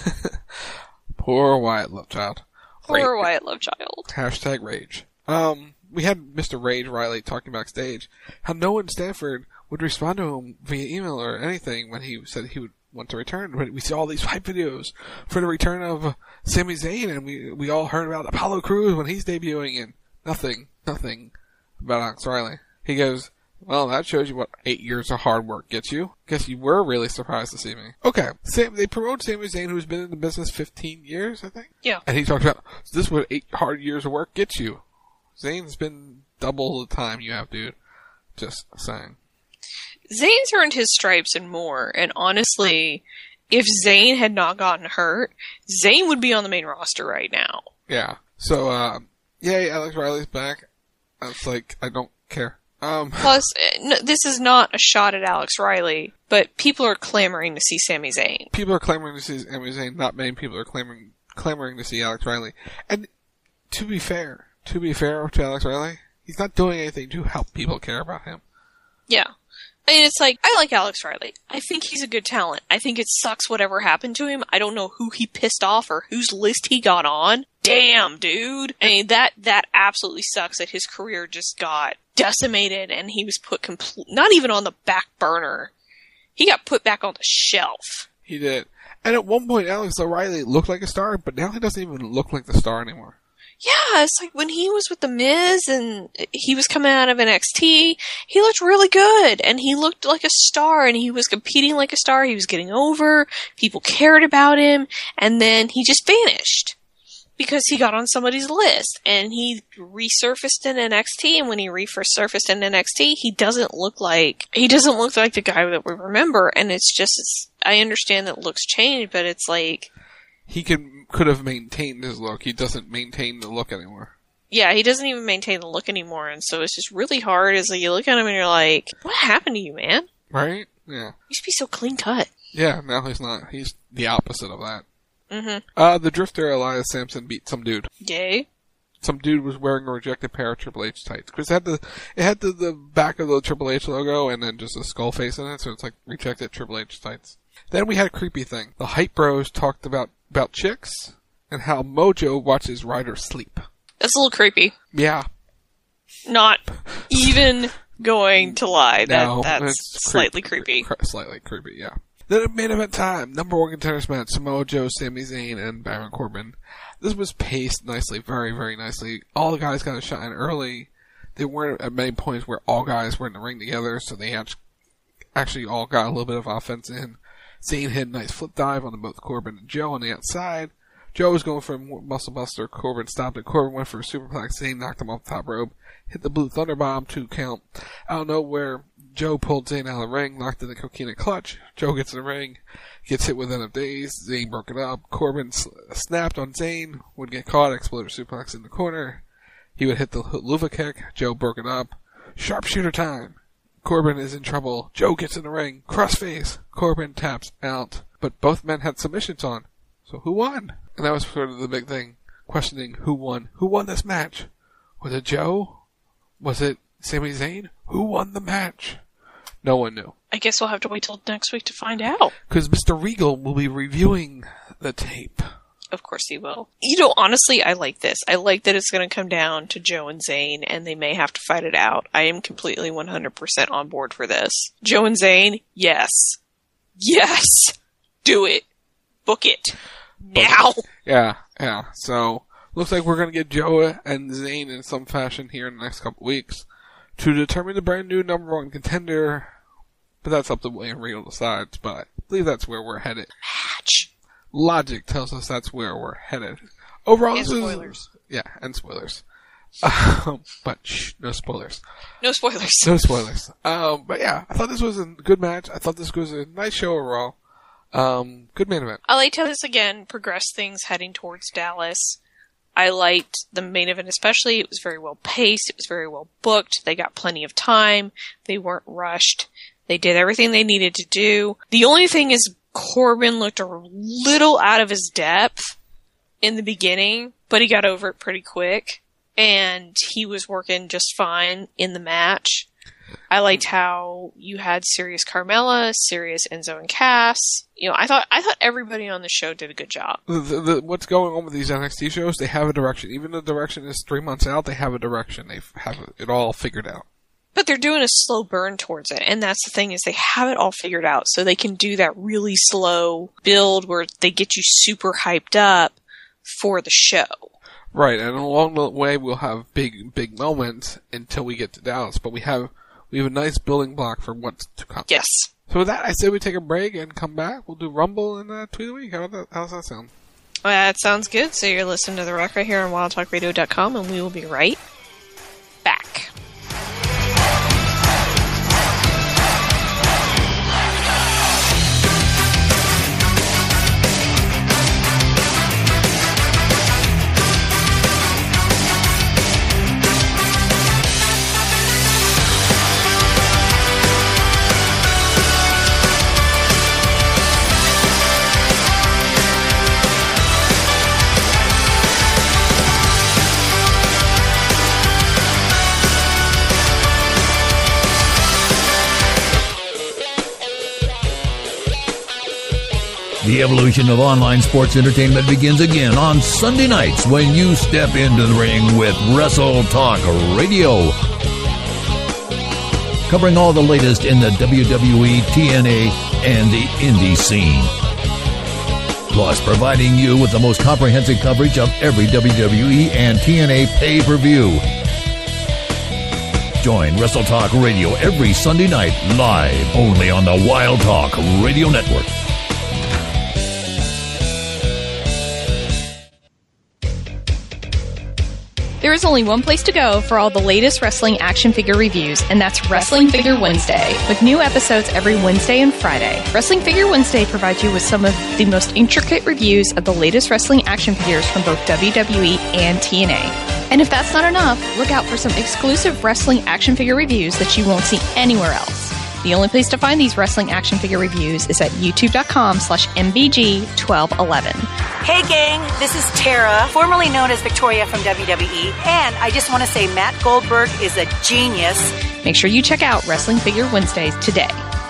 Poor Wyatt Love Child. Poor Wyatt Love Child. Hashtag rage. Um, we had Mister Rage Riley talking backstage how no one in Stanford would respond to him via email or anything when he said he would want to return. But we see all these hype videos for the return of uh, Sami Zayn, and we we all heard about Apollo Crews when he's debuting, and nothing, nothing about Alex Riley. He goes, well, that shows you what eight years of hard work gets you. Guess you were really surprised to see me. Okay, Sam, they promote Sami Zayn, who's been in the business fifteen years, I think. Yeah. And he talks about, so this is what eight hard years of work gets you. Zayn's been double the time you have, dude. Just saying. Zayn's earned his stripes and more, and honestly, if Zayn had not gotten hurt, Zayn would be on the main roster right now. Yeah. So, uh, yay, Alex Riley's back. It's like, I don't care. Um, Plus, no, this is not a shot at Alex Riley, but people are clamoring to see Sami Zayn. People are clamoring to see Sami Zayn. Not many people are clamoring clamoring to see Alex Riley. And to be fair, to be fair to Alex Riley, he's not doing anything to help people care about him. Yeah. I mean, it's like, I like Alex Riley. I think he's a good talent. I think it sucks whatever happened to him. I don't know who he pissed off or whose list he got on. Damn, dude. I mean, that, that absolutely sucks that his career just got decimated and he was put complete, not even on the back burner. He got put back on the shelf. He did. And at one point, Alex O'Reilly looked like a star, but now he doesn't even look like the star anymore. Yeah, it's like when he was with The Miz and he was coming out of N X T, he looked really good and he looked like a star and he was competing like a star. He was getting over. People cared about him and then he just vanished. because he got on somebody's list and he resurfaced in N X T, and when he resurfaced in N X T, he doesn't look like he doesn't look like the guy that we remember. And it's just it's, I understand that looks change, but it's like he can could have maintained his look. He doesn't maintain the look anymore. Yeah, he doesn't even maintain the look anymore, and so it's just really hard. Is like you look at him and you're like, "What happened to you, man?" Right? Yeah. He used to be so clean cut. Yeah, now he's not. He's the opposite of that. Mm-hmm. Uh, the Drifter Elias Sampson beat some dude. Yay. Some dude was wearing a rejected pair of Triple H tights. Because it had the it had the, the back of the Triple H logo and then just a skull face in it, so it's like rejected Triple H tights. Then we had a creepy thing. The Hype Bros talked about, about chicks and how Mojo watches riders sleep. That's a little creepy. Yeah. Not even going to lie. That, No, that's it's slightly creepy. creepy. Slightly creepy, yeah. Then at main event time, number one contenders match, Samoa Joe, Sami Zayn, and Baron Corbin. This was paced nicely, very, very nicely. All the guys got a shot in early. They weren't at many points where all guys were in the ring together, so they actually all got a little bit of offense in. Zayn hit a nice flip dive on both Corbin and Joe on the outside. Joe was going for a muscle buster. Corbin stopped it. Corbin went for a superplex. Zayn knocked him off the top rope. Hit the blue thunder bomb, two count. I don't know where Joe pulled Zayn out of the ring, knocked in the coquina clutch. Joe gets in the ring, gets hit with End of Days. Zayn broke it up. Corbin sl- snapped on Zayn, would get caught, exploder suplex in the corner. He would hit the Luva kick. Joe broke it up. Sharpshooter time. Corbin is in trouble. Joe gets in the ring. Crossface. Corbin taps out. But both men had submissions on. So who won? And that was sort of the big thing. Questioning who won. Who won this match? Was it Joe? Was it Sami Zayn? Who won the match? No one knew. I guess we'll have to wait till next week to find out. Because Mister Regal will be reviewing the tape. Of course he will. You know, honestly, I like this. I like that it's going to come down to Joe and Zayn, and they may have to fight it out. I am completely one hundred percent on board for this. Joe and Zayn, yes. Yes! Do it. Book it. Now! Yeah, yeah. So, looks like we're going to get Joe and Zayn in some fashion here in the next couple weeks to determine the brand new number one contender. But that's up to William Regal decides, but I believe that's where we're headed. Match. Logic tells us that's where we're headed. Overall, and this spoilers. Is, yeah, and spoilers. Um, but shh, no spoilers. No spoilers. No spoilers. Um, but yeah, I thought this was a good match. I thought this was a nice show overall. Um, good main event. I liked how this again progressed things heading towards Dallas. I liked the main event especially. It was very well paced. It was very well booked. They got plenty of time. They weren't rushed. They did everything they needed to do. The only thing is Corbin looked a little out of his depth in the beginning, but he got over it pretty quick, and he was working just fine in the match. I liked how you had Sirius Carmella, Sirius Enzo and Cass. You know, I thought I thought everybody on the show did a good job. The, the, what's going on with these N X T shows? They have a direction. Even though the direction is three months out, they have a direction. They have it all figured out. But they're doing a slow burn towards it, and that's the thing, is they have it all figured out, so they can do that really slow build where they get you super hyped up for the show. Right, and along the way we'll have big, big moments until we get to Dallas, but we have we have a nice building block for what's to come. Yes. So with that, I say we take a break and come back. We'll do Rumble and uh, Tweet of the Week. How, that, how does that sound? Well, that sounds good. So you're listening to The Rock right here on wild talk radio dot com, and we will be right back. The evolution of online sports entertainment begins again on Sunday nights when you step into the ring with Wrestle Talk Radio. Covering all the latest in the W W E, T N A, and the indie scene. Plus, providing you with the most comprehensive coverage of every W W E and T N A pay-per-view. Join Wrestle Talk Radio every Sunday night live only on the Wild Talk Radio Network. There is only one place to go for all the latest wrestling action figure reviews, and that's Wrestling Figure Wednesday, with new episodes every Wednesday and Friday. Wrestling Figure Wednesday provides you with some of the most intricate reviews of the latest wrestling action figures from both W W E and T N A. And if that's not enough, look out for some exclusive wrestling action figure reviews that you won't see anywhere else. The only place to find these wrestling action figure reviews is at youtube.com slash mbg1211. Hey gang, this is Tara, formerly known as Victoria from W W E, and I just want to say Matt Goldberg is a genius. Make sure you check out Wrestling Figure Wednesdays today.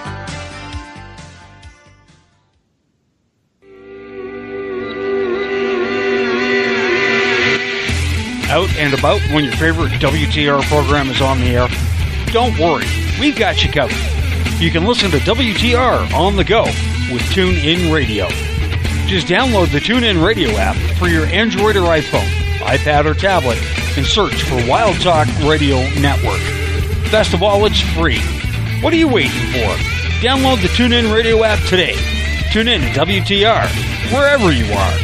Out and about when your favorite W T R program is on the air? Don't worry, we've got you covered. You can listen to W T R on the go with TuneIn Radio. Just download the TuneIn Radio app for your Android or iPhone, iPad or tablet, and search for Wild Talk Radio Network. Best of all, it's free. What are you waiting for? Download the TuneIn Radio app today. Tune in to W T R, wherever you are.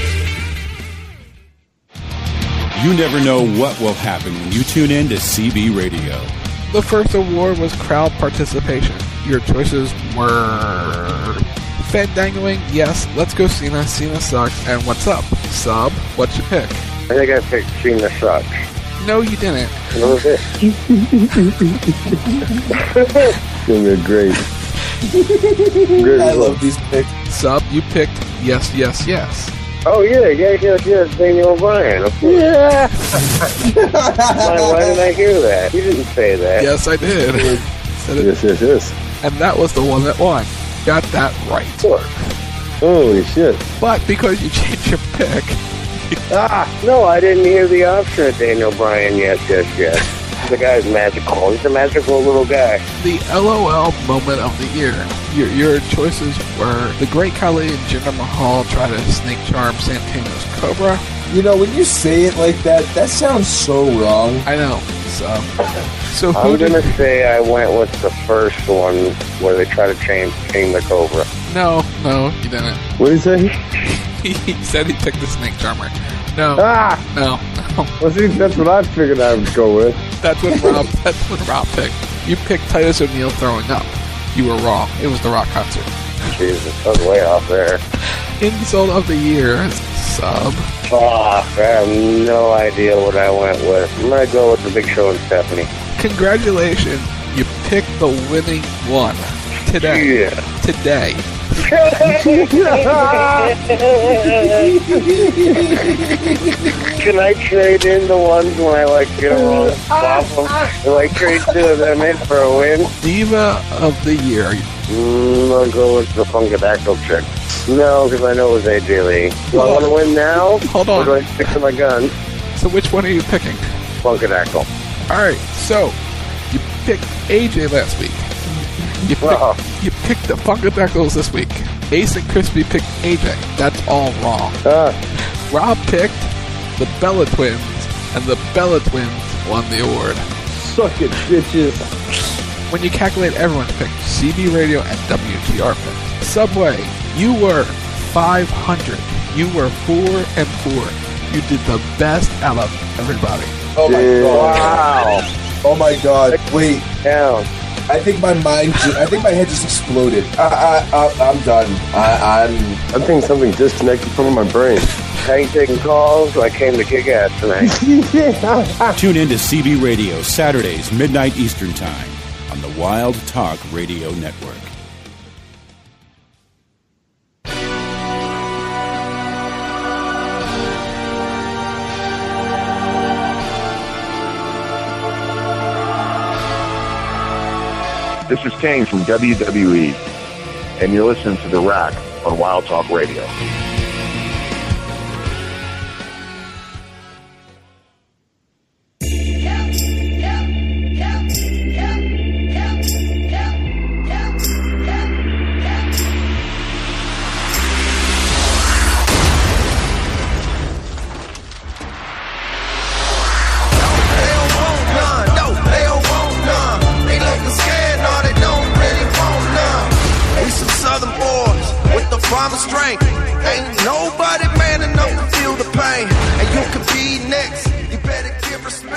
You never know what will happen when you tune in to C B Radio. The first award was crowd participation. Your choices were Fandangoing, yes, Let's Go Cena, Cena Sucks, and What's Up? Sub, what'd you pick? I think I picked Cena Sucks. No, you didn't. What was it? They're great. great. I love these picks. Sub, you picked Yes, Yes, Yes. Oh, yeah, yeah, yeah, yeah, Daniel Bryan. Yeah. why, why did I hear that? You didn't say that. Yes, I did. Said it. Yes, yes, yes. And that was the one that won. Got that right. Holy shit. But because you changed your pick. ah, no, I didn't hear the option of Daniel Bryan yet, yes, yes. The guy's magical. He's a magical little guy. The LOL moment of the year. Your your choices were the Great Khali and Jinder Mahal try to snake charm Santino's Cobra. You know, when you say it like that, that sounds so wrong. I know. So, so who I'm did... gonna say I went with the first one where they try to chain chain the Cobra. No, no, you didn't. What did he say? He said he picked the snake charmer. No. Ah! No. no. Well, see, that's what I figured I would go with. That's what Rob. That's what Rob picked. You picked Titus O'Neil throwing up. You were wrong. It was the Rock concert. Jesus, I was way off there. Insult of the year, Sub. Oh, I have no idea what I went with. I'm gonna go with the Big Show and Stephanie. Congratulations, you picked the winning one today. Yeah. Today. Can I trade in the ones when I like get them wrong? Awesome. Can I trade two of them in for a win? Diva of the year. Mm, I'll go with the Funkadactyl chick. No, because I know it was A J Lee. Do I want to win now? Hold on. Or do I stick to my gun? So which one are you picking? Funkadactyl. Alright, so you picked A J last week. You picked, uh-huh. you picked the Funkadactyls this week. Ace and Crispy picked A J. That's all wrong. Uh. Rob picked the Bella Twins, and the Bella Twins won the award. Suck it, bitches. When you calculate everyone's pick, C B Radio and W T R pick. Subway, you were five hundred. You were four and four. You did the best out of everybody. Oh my Dude. god! Wow. Oh my god! Wait, down. I think my mind. Ju- I think my head just exploded. I, I, I, I'm done. I, I'm. I think something disconnected from my brain. I ain't taking calls. I came to kick ass tonight. Tune in to C B Radio Saturdays, midnight Eastern Time on the Wild Talk Radio Network. This is Kane from W W E, and you're listening to The Rack on Wild Talk Radio. Strength. Ain't nobody man enough to feel the pain. And you can be next. You better give respect.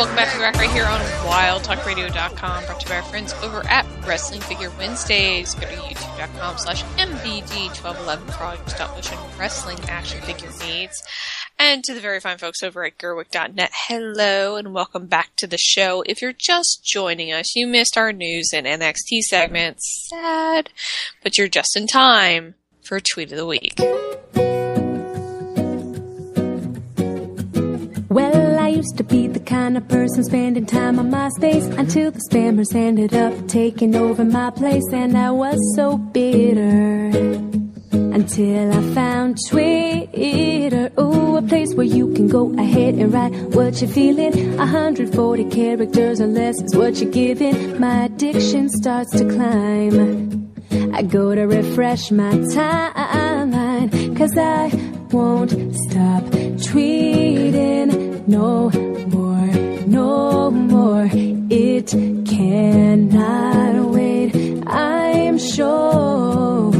welcome back to the rack right here on wild talk radio dot com, brought to you by our friends over at Wrestling Figure Wednesdays. Go to youtube.com slash mbg1211 for all your stop motion wrestling action figure needs. And to the very fine folks over at gerwick dot net, hello and welcome back to the show. If you're just joining us, you missed our news and N X T segments. Sad, but you're just in time for Tweet of the Week. Well, I used to be the kind of person spending time on MySpace until the spammers ended up taking over my place, and I was so bitter until I found Twitter. Ooh, a place where you can go ahead and write what you're feeling. one hundred forty characters or less is what you're giving. My addiction starts to climb. I go to refresh my timeline, 'cause I won't stop tweeting no more, no more. It cannot wait, I'm sure.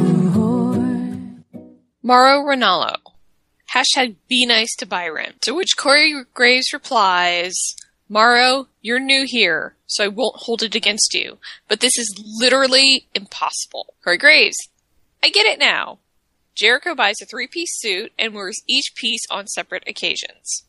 Mauro Ranallo. Hashtag be nice to Byron. To which Corey Graves replies, Mauro, you're new here, so I won't hold it against you. But this is literally impossible. Corey Graves. I get it now. Jericho buys a three-piece suit and wears each piece on separate occasions.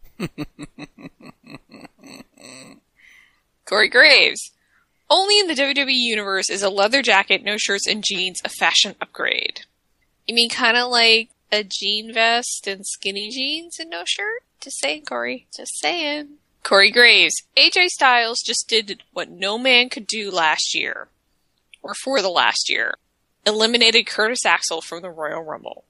Corey Graves. Only in the W W E Universe is a leather jacket, no shirts, and jeans a fashion upgrade. You mean kind of like a jean vest and skinny jeans and no shirt? Just saying, Corey. Just saying. Corey Graves. A J Styles just did what no man could do last year. Or for the last year. Eliminated Curtis Axel from the Royal Rumble.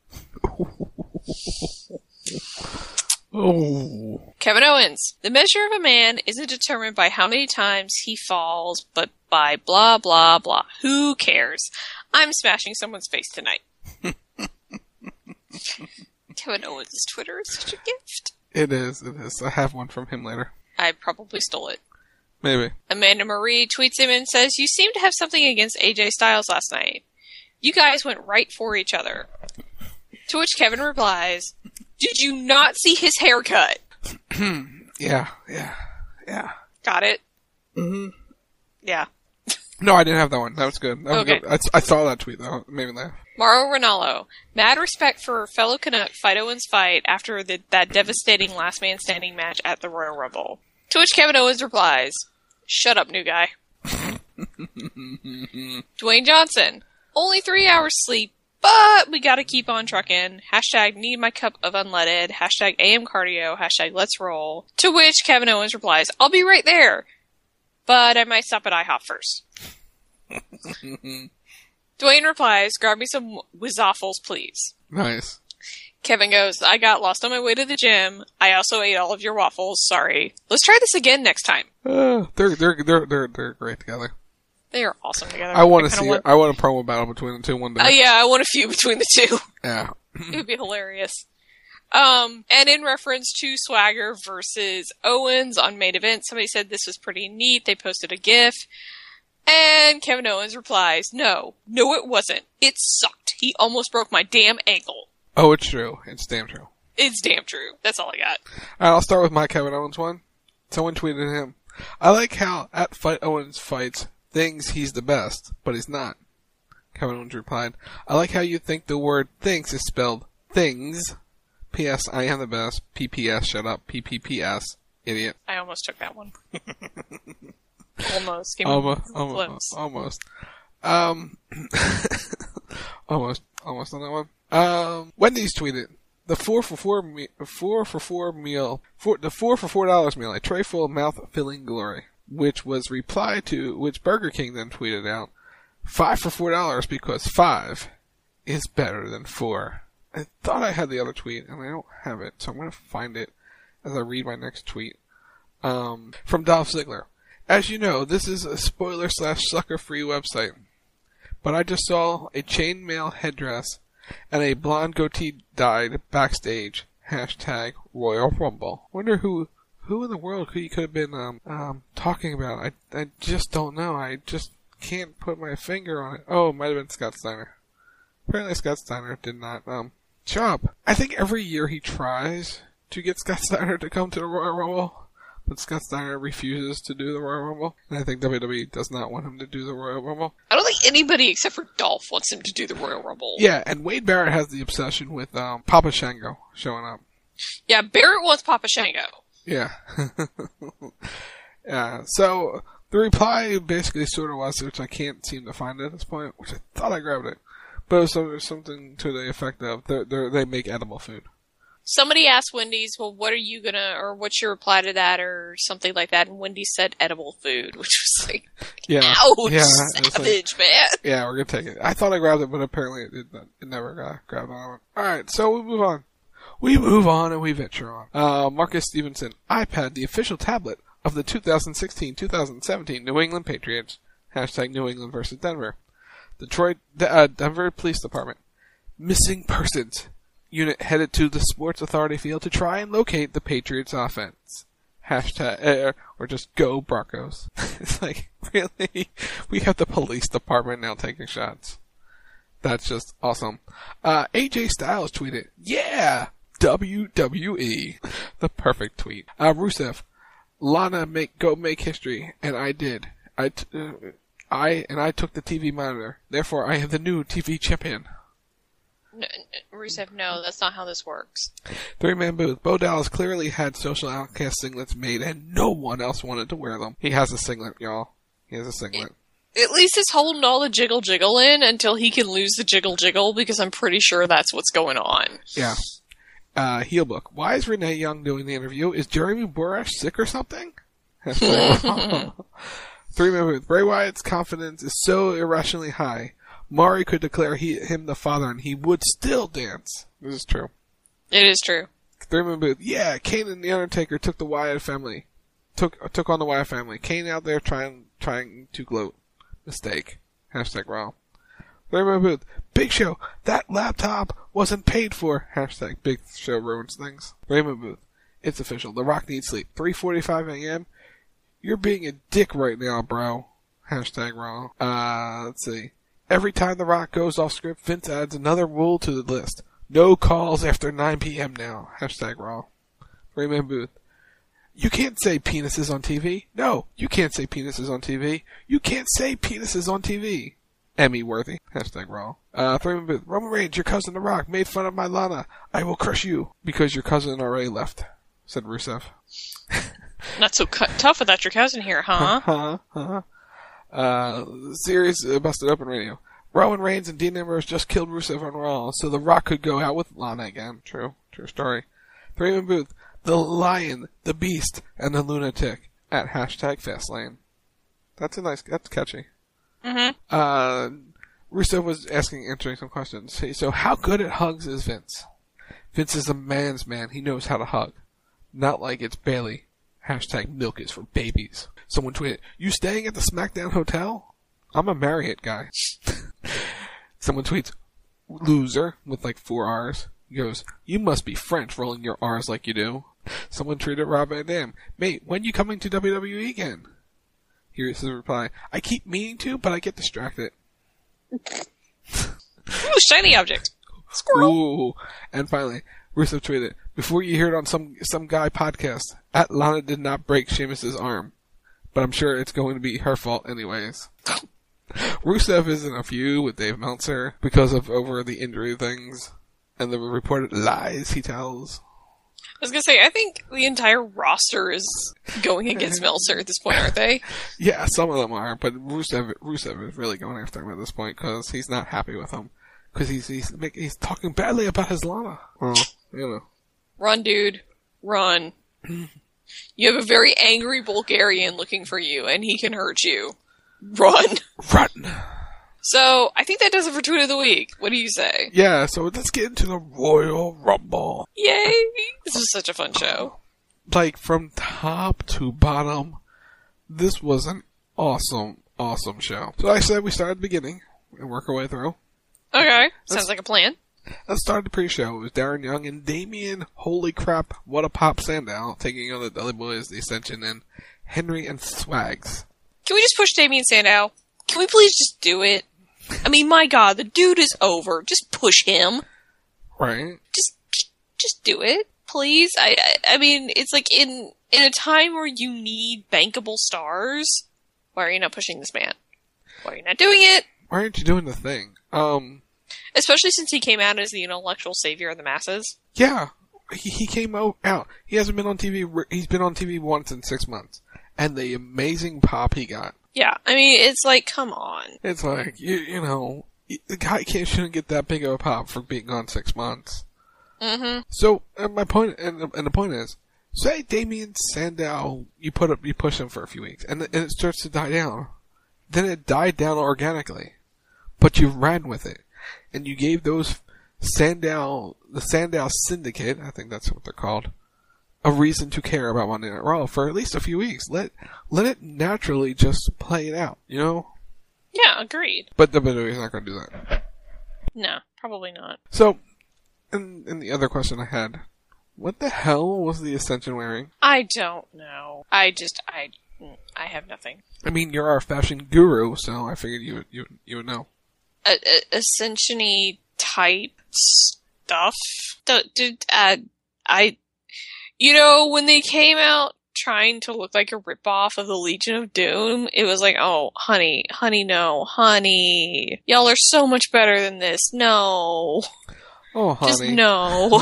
Oh. Kevin Owens. The measure of a man isn't determined by how many times he falls, but by blah, blah, blah. Who cares? I'm smashing someone's face tonight. Kevin Owens' Twitter is such a gift. It is, it is. I have one from him later. I probably stole it. Maybe. Amanda Marie tweets him and says, you seem to have something against A J Styles last night. You guys went right for each other. To which Kevin replies, did you not see his haircut? yeah, yeah, yeah. Got it? Mm-hmm. Yeah. No, I didn't have that one. That was good. That was okay. good. I, I saw that tweet, though. It made me laugh. Mauro Ranallo. Mad respect for fellow Canuck Fight Owens fight after the, that devastating last man standing match at the Royal Rumble. To which Kevin Owens replies, shut up, new guy. Dwayne Johnson. Only three hours sleep, but we gotta keep on trucking. Hashtag need my cup of unleaded. Hashtag A M cardio. Hashtag let's roll. To which Kevin Owens replies, I'll be right there, but I might stop at IHOP first. Dwayne replies, grab me some Wizoffles, please. Nice. Kevin goes, I got lost on my way to the gym. I also ate all of your waffles. Sorry. Let's try this again next time. Uh, they're they're they're they're they're great together. They are awesome together. I want to see want... it. I want a promo battle between the two one day. Uh, yeah, I want a feud between the two. Yeah. It would be hilarious. Um, and in reference to Swagger versus Owens on main event, somebody said this was pretty neat. They posted a GIF. And Kevin Owens replies, no, no it wasn't. It sucked. He almost broke my damn ankle. Oh, it's true. It's damn true. It's damn true. That's all I got. Alright, I'll start with my Kevin Owens one. Someone tweeted him. I like how at Fight Owens fights thinks he's the best, but he's not. Kevin Owens replied, I like how you think the word thinks is spelled things. P S I am the best. P P S shut up. P P P S idiot. I almost took that one. Almost. Give me almost. Almost. Almost. Um, almost. Almost on that one. Um, Wendy's tweeted, the four for four, me- four for four meal, four, the four for four dollars meal, a tray full of mouth-filling glory, which was replied to, which Burger King then tweeted out, five for four dollars because five is better than four. I thought I had the other tweet, and I don't have it, so I'm going to find it as I read my next tweet. Um, from Dolph Ziggler. As you know, this is a spoiler slash sucker free website, but I just saw a chainmail headdress and a blonde goatee dyed backstage. Hashtag Royal Rumble. Wonder who who in the world he could have been um, um, talking about. I I just don't know. I just can't put my finger on it. Oh, it might have been Scott Steiner. Apparently Scott Steiner did not um, show up. I think every year he tries to get Scott Steiner to come to the Royal Rumble, but Scott Steiner refuses to do the Royal Rumble, and I think W W E does not want him to do the Royal Rumble. I don't think anybody except for Dolph wants him to do the Royal Rumble. Yeah, and Wade Barrett has the obsession with um, Papa Shango showing up. Yeah, Barrett wants Papa Shango. Yeah. Yeah, so the reply basically sort of was, which I can't seem to find at this point, which I thought I grabbed it, but it was some- something to the effect of they're, they're, they make edible food. Somebody asked Wendy's, well, what are you gonna, or what's your reply to that, or something like that, and Wendy said edible food, which was like, Yeah, ouch, yeah, it was savage, like, man. Yeah, we're gonna take it. I thought I grabbed it, but apparently it, did not, it never got grabbed on. Alright, so we move on. We move on and we venture on. Uh, Marcus Stevenson, iPad, the official tablet of the two thousand sixteen two thousand seventeen New England Patriots. Hashtag New England versus Denver. Detroit, uh, Denver Police Department. Missing persons. Unit headed to the Sports Authority field to try and locate the Patriots offense. Hashtag, uh, or just go Broncos. It's like, really? We have the police department now taking shots. That's just awesome. Uh, A J Styles tweeted, yeah! W W E. The perfect tweet. Uh, Rusev, Lana make, go make history, and I did. I, t- uh, I, and I took the T V monitor. Therefore, I am the new T V champion. No, Rusev, no, that's not how this works. Three-man booth. Bo Dallas clearly had Social Outcast singlets made, and no one else wanted to wear them. He has a singlet, y'all. He has a singlet. At least he's holding all the jiggle jiggle in until he can lose the jiggle jiggle, because I'm pretty sure that's what's going on. Yeah. Uh, heel book. Why is Renee Young doing the interview? Is Jeremy Borash sick or something? Three-man booth. Bray Wyatt's confidence is so irrationally high. Mari could declare he, him the father, and he would still dance. This is true. It is true. Three-man booth. Yeah, Kane and the Undertaker took the Wyatt family. Took took on the Wyatt family. Kane out there trying trying to gloat. Mistake. Hashtag Raw. Three-man booth. Big Show. That laptop wasn't paid for. Hashtag Big Show ruins things. Raymond booth. It's official. The Rock needs sleep. three forty-five a.m. You're being a dick right now, bro. Hashtag Raw. Uh, let's see. Every time The Rock goes off script, Vince adds another rule to the list. No calls after nine p.m. now. Hashtag Raw. Three-man booth. You can't say penises on T V. No, you can't say penises on T V. You can't say penises on T V. Emmy worthy. Hashtag Raw. Uh, three-man booth. Roman Reigns, your cousin The Rock, made fun of my Lana. I will crush you because your cousin already left, said Rusev. Not so cu- tough without your cousin here, huh? Huh? Huh? Uh, series uh, busted open radio. Roman Reigns and Dean Ambrose just killed Rusev on Raw, so The Rock could go out with Lana again. True. True story. Three-man booth. The Lion, the Beast, and the Lunatic at hashtag Fastlane. That's a nice, that's catchy. Mm-hmm. Uh, Rusev was asking, answering some questions. Hey, so how good at hugs is Vince? Vince is a man's man. He knows how to hug. Not like it's Bailey. Hashtag milk is for babies. Someone tweeted, you staying at the SmackDown Hotel? I'm a Marriott guy. Someone tweets, loser, with like four R's. He goes, you must be French rolling your R's like you do. Someone tweeted Rob Van Dam, mate, when you coming to W W E again? Here's his reply, I keep meaning to, but I get distracted. Ooh, shiny object. Squirrel. Ooh. And finally, Rusev tweeted, before you hear it on some some guy podcast, at Lana did not break Sheamus's arm. But I'm sure it's going to be her fault anyways. Rusev is in a feud with Dave Meltzer because of over the injury things and the reported lies he tells. I was gonna say, I think the entire roster is going against Meltzer at this point, aren't they? Yeah, some of them are, but Rusev, Rusev is really going after him at this point because he's not happy with him. Because he's, he's, he's talking badly about his Lana. Well, you know. Run, dude. Run. You have a very angry Bulgarian looking for you, and he can hurt you. Run. Run. So, I think that does it for Tweet of the Week. What do you say? Yeah, so let's get into the Royal Rumble. Yay! This was such a fun show. Like, from top to bottom, this was an awesome, awesome show. So like I said, we start at the beginning and work our way through. Okay. Let's, Sounds like a plan. Let's start the pre-show. It was Darren Young and Damien, holy crap, what a pop Sandow, taking on the Dudley Boys, the Ascension, and Henry and Swags. Can we just push Damien Sandow? Can we please just do it? I mean, my God, the dude is over. Just push him. Right. Just, just do it, please. I, I, I mean, it's like in in a time where you need bankable stars, why are you not pushing this man? Why are you not doing it? Why aren't you doing the thing? Um, Especially since he came out as the intellectual savior of the masses. yeah, he, he came o- out. He hasn't been on T V. re- He's been on T V once in six months, and the amazing pop he got. Yeah, I mean, it's like, come on. It's like you, you know, the guy can't shouldn't get that big of a pop for being on six months. Mm-hmm. So, and my point, and, and the point is, say Damien Sandow, you put up, you push him for a few weeks, and, and it starts to die down. Then it died down organically, but you ran with it, and you gave those Sandow, the Sandow Syndicate, I think that's what they're called, a reason to care about Monday Night Raw for at least a few weeks. Let let it naturally just play it out, you know. Yeah, agreed. But W W E is not going to do that. No, probably not. So, and, and the other question I had, what the hell was the Ascension wearing? I don't know. I just, I, I have nothing. I mean, you're our fashion guru, so I figured you would, you, you would know. A, a, Ascension-y type stuff. Don't, did, uh, I, you know, when they came out trying to look like a ripoff of the Legion of Doom, it was like, oh, honey, honey, no, honey. Y'all are so much better than this. No. Oh, honey. Just no.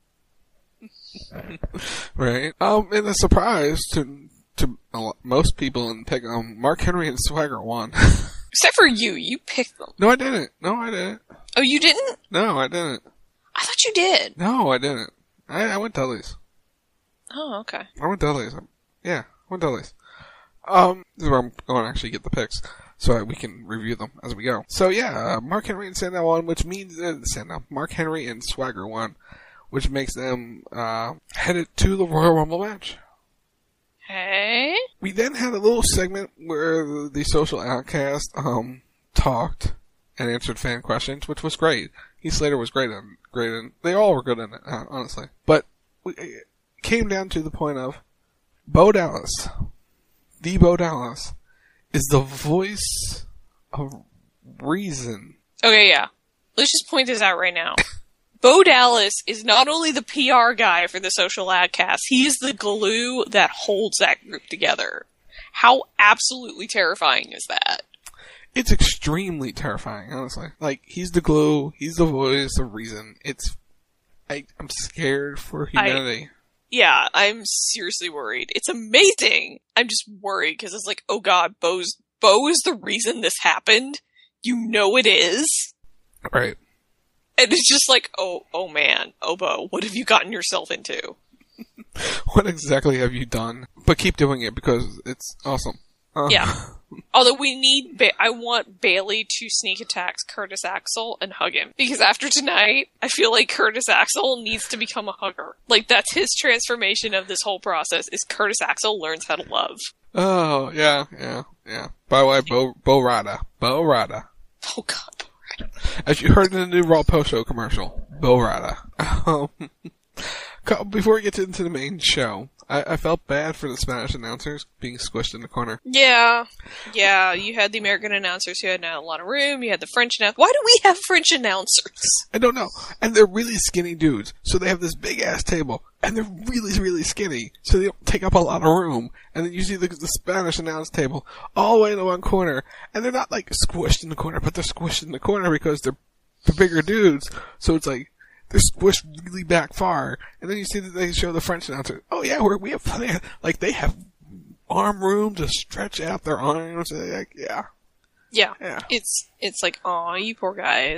Right. Um, and a surprise to to a lot, most people in pick um Mark Henry and Swagger won. Except for you. You picked them. No, I didn't. No, I didn't. Oh, you didn't? No, I didn't. I thought you did. No, I didn't. I, I went to Ellie's. Oh, okay. I went to Ellie's. Yeah, I went to Ellie's. Um, this is where I'm going to actually get the picks, so we can review them as we go. So yeah, uh, Mark Henry and Sandow won, which means, uh, Sandow, Mark Henry and Swagger won, which makes them, uh, headed to the Royal Rumble match. Hey? We then had a little segment where the, the Social Outcast, um, talked and answered fan questions, which was great. Heath Slater was great in, great in, they all were good in it, uh, honestly. But, we, it came down to the point of, Bo Dallas, the Bo Dallas, is the voice of reason. Okay, yeah. Let's just point this out right now. Bo Dallas is not only the P R guy for the Social Outcast, he is the glue that holds that group together. How absolutely terrifying is that? It's extremely terrifying, honestly. Like, he's the glue, he's the voice of reason. It's, I, I'm scared for humanity. I, yeah, I'm seriously worried. It's amazing. I'm just worried because it's like, oh god, Bo's, Bo is the reason this happened. You know it is. Right. And it's just like, oh, oh man, oh Bo, what have you gotten yourself into? What exactly have you done? But keep doing it because it's awesome. Uh. Yeah. Although we need, ba- I want Bailey to sneak attack Curtis Axel and hug him. Because after tonight, I feel like Curtis Axel needs to become a hugger. Like, that's his transformation of this whole process, is Curtis Axel learns how to love. Oh, yeah, yeah, yeah. By the way, Bo, Bo Rada. Bo Rada. Oh god, Bo Rada. As you heard in the new Raw Post Show commercial, Bo Rada. Um, before we get into the main show, I, I felt bad for the Spanish announcers being squished in the corner. Yeah. Yeah, you had the American announcers who had a lot of room, you had the French announcers. Why do we have French announcers? I don't know. And they're really skinny dudes, so they have this big ass table, and they're really, really skinny, so they don't take up a lot of room. And then you see the, the Spanish announce table all the way in the one corner, and they're not like squished in the corner, but they're squished in the corner because they're, they're bigger dudes, so it's like, they're squished really back far, and then you see that they show the French announcer. Oh yeah, we're, we have plenty of, like, they have arm room to stretch out their arms. Like, yeah. Yeah. Yeah. It's, it's like, aw, you poor guys.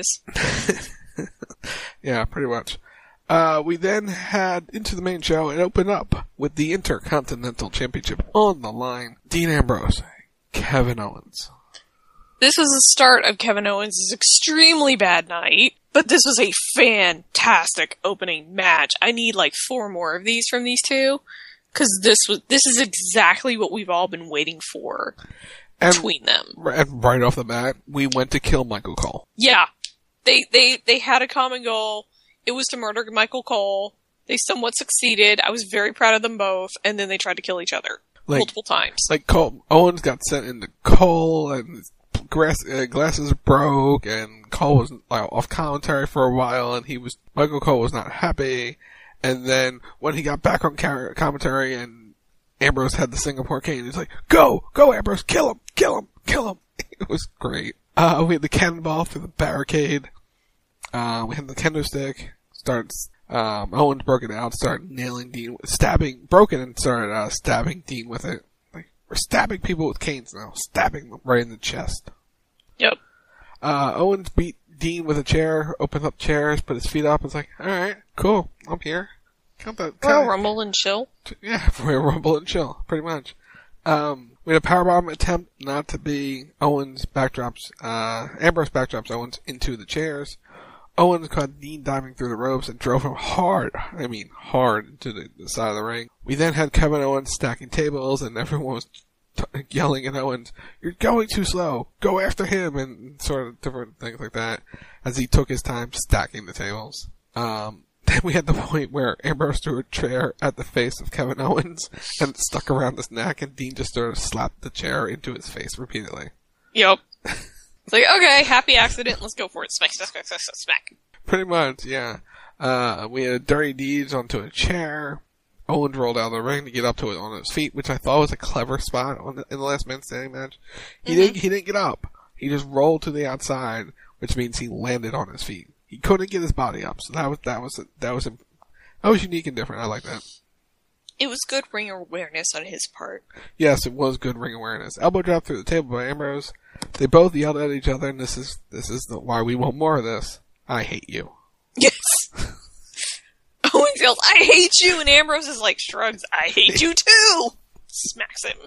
Yeah, pretty much. Uh, we then had into the main show and opened up with the Intercontinental Championship on the line. Dean Ambrose, Kevin Owens. This was the start of Kevin Owens' extremely bad night, but this was a fantastic opening match. I need like four more of these from these two, because this was this is exactly what we've all been waiting for and, between them. And right off the bat, we went to kill Michael Cole. Yeah, they they they had a common goal. It was to murder Michael Cole. They somewhat succeeded. I was very proud of them both, and then they tried to kill each other like, multiple times. Like Cole Owens got sent into Cole and. Grass, uh, glasses broke, and Cole was like, off commentary for a while, and he was Michael Cole was not happy. And then when he got back on commentary, and Ambrose had the Singapore cane. He's like, go, go Ambrose, kill him, kill him, kill him. It was great. Uh, we had the cannonball through the barricade. Uh, we had the kendo stick. Starts, um, Owens broke it out, started nailing Dean, stabbing, broke it and started, uh, stabbing Dean with it. Like, we're stabbing people with canes now. Stabbing them right in the chest. Yep. Uh, Owens beat Dean with a chair, opened up chairs, put his feet up, and was like, alright, cool, I'm here. Count that, Royal count Rumble and chill. Yeah, Royal Rumble and chill, pretty much. Um, we had a powerbomb attempt not to be Owens backdrops, uh, Ambrose backdrops Owens into the chairs. Owens caught Dean diving through the ropes and drove him hard, I mean hard, into the, the side of the ring. We then had Kevin Owens stacking tables and everyone was t- yelling at Owens, you're going too slow, go after him, and sort of different things like that, as he took his time stacking the tables. Um, Then we had the point where Ambrose threw a chair at the face of Kevin Owens and it stuck around his neck, and Dean just sort of slapped the chair into his face repeatedly. Yep. It's like, okay, happy accident, let's go for it. Smack, smack, smack, smack, smack. Pretty much, yeah. Uh, we had Dirty Deeds onto a chair. Owens rolled out of the ring to get up to it on his feet, which I thought was a clever spot on the, in the last man standing match. He mm-hmm. didn't, he didn't get up. He just rolled to the outside, which means he landed on his feet. He couldn't get his body up, so that was that was that was that was unique and different. I like that. It was good ring awareness on his part. Yes, it was good ring awareness. Elbow drop through the table by Ambrose. They both yelled at each other, and this is this is the, why we want more of this. I hate you. Yes. Owens yells, "I hate you," and Ambrose is like shrugs, "I hate you too." Smacks him.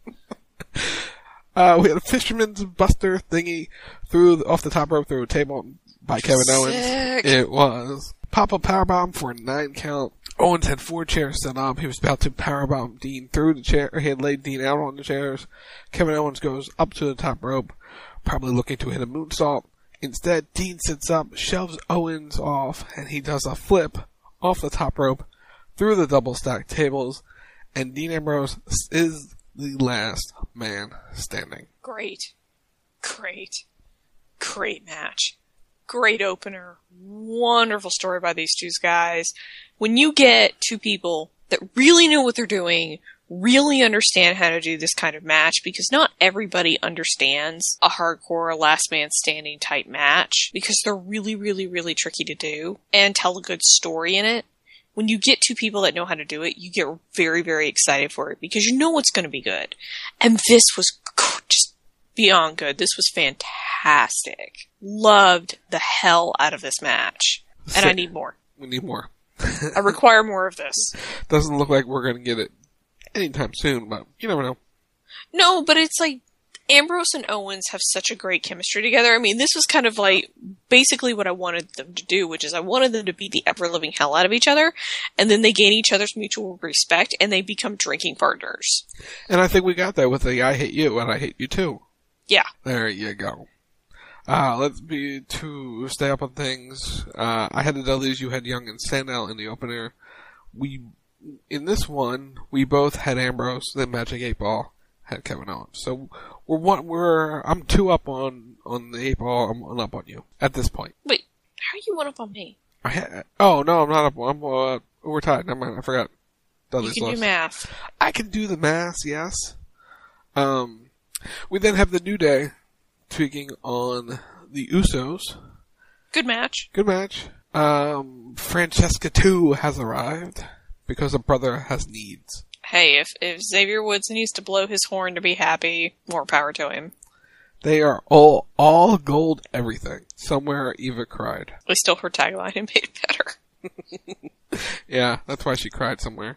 uh, we had a fisherman's buster thingy through off the top rope through a table by Kevin Sick. Owens. It was. Pop-up powerbomb for a nine count. Owens had four chairs set up. He was about to powerbomb Dean through the chair. He had laid Dean out on the chairs. Kevin Owens goes up to the top rope, probably looking to hit a moonsault. Instead, Dean sits up, shoves Owens off, and he does a flip off the top rope through the double stacked tables, and Dean Ambrose is the last man standing. Great. Great. Great match. Great opener. Wonderful story by these two guys. When you get two people that really know what they're doing, really understand how to do this kind of match, because not everybody understands a hardcore last man standing type match, because they're really, really, really tricky to do and tell a good story in it. When you get two people that know how to do it, you get very, very excited for it, because you know it's going to be good. And this was just beyond good. This was fantastic. Loved the hell out of this match. And I need more. We need more. I require more of this. Doesn't look like we're going to get it anytime soon, but you never know. No, but it's like Ambrose and Owens have such a great chemistry together. I mean, this was kind of like basically what I wanted them to do, which is I wanted them to beat the ever-living hell out of each other, and then they gain each other's mutual respect, and they become drinking partners. And I think we got that with the I hate you, and I hate you too. Yeah. There you go. Uh, let's be to stay up on things. Uh, I had the Dudleys, you had Young and Sandel in the opener. We, in this one, we both had Ambrose, then Magic eight Ball had Kevin Owens. So we're one, we're, I'm two up on, on the eight Ball, I'm one up on you at this point. Wait, how are you one up on me? I had, oh no, I'm not up, I'm, uh, we're tied, never mind, I forgot. Dudley's you can lost. do math. I can do the math, yes. Um, we then have the New Day tweaking on the Usos. Good match. Good match. Um, Francesca too has arrived because a brother has needs. Hey, if, if Xavier Woods needs to blow his horn to be happy, more power to him. They are all, all gold everything. Somewhere Eva cried. I stole her tagline and made it better. Yeah, that's why she cried somewhere.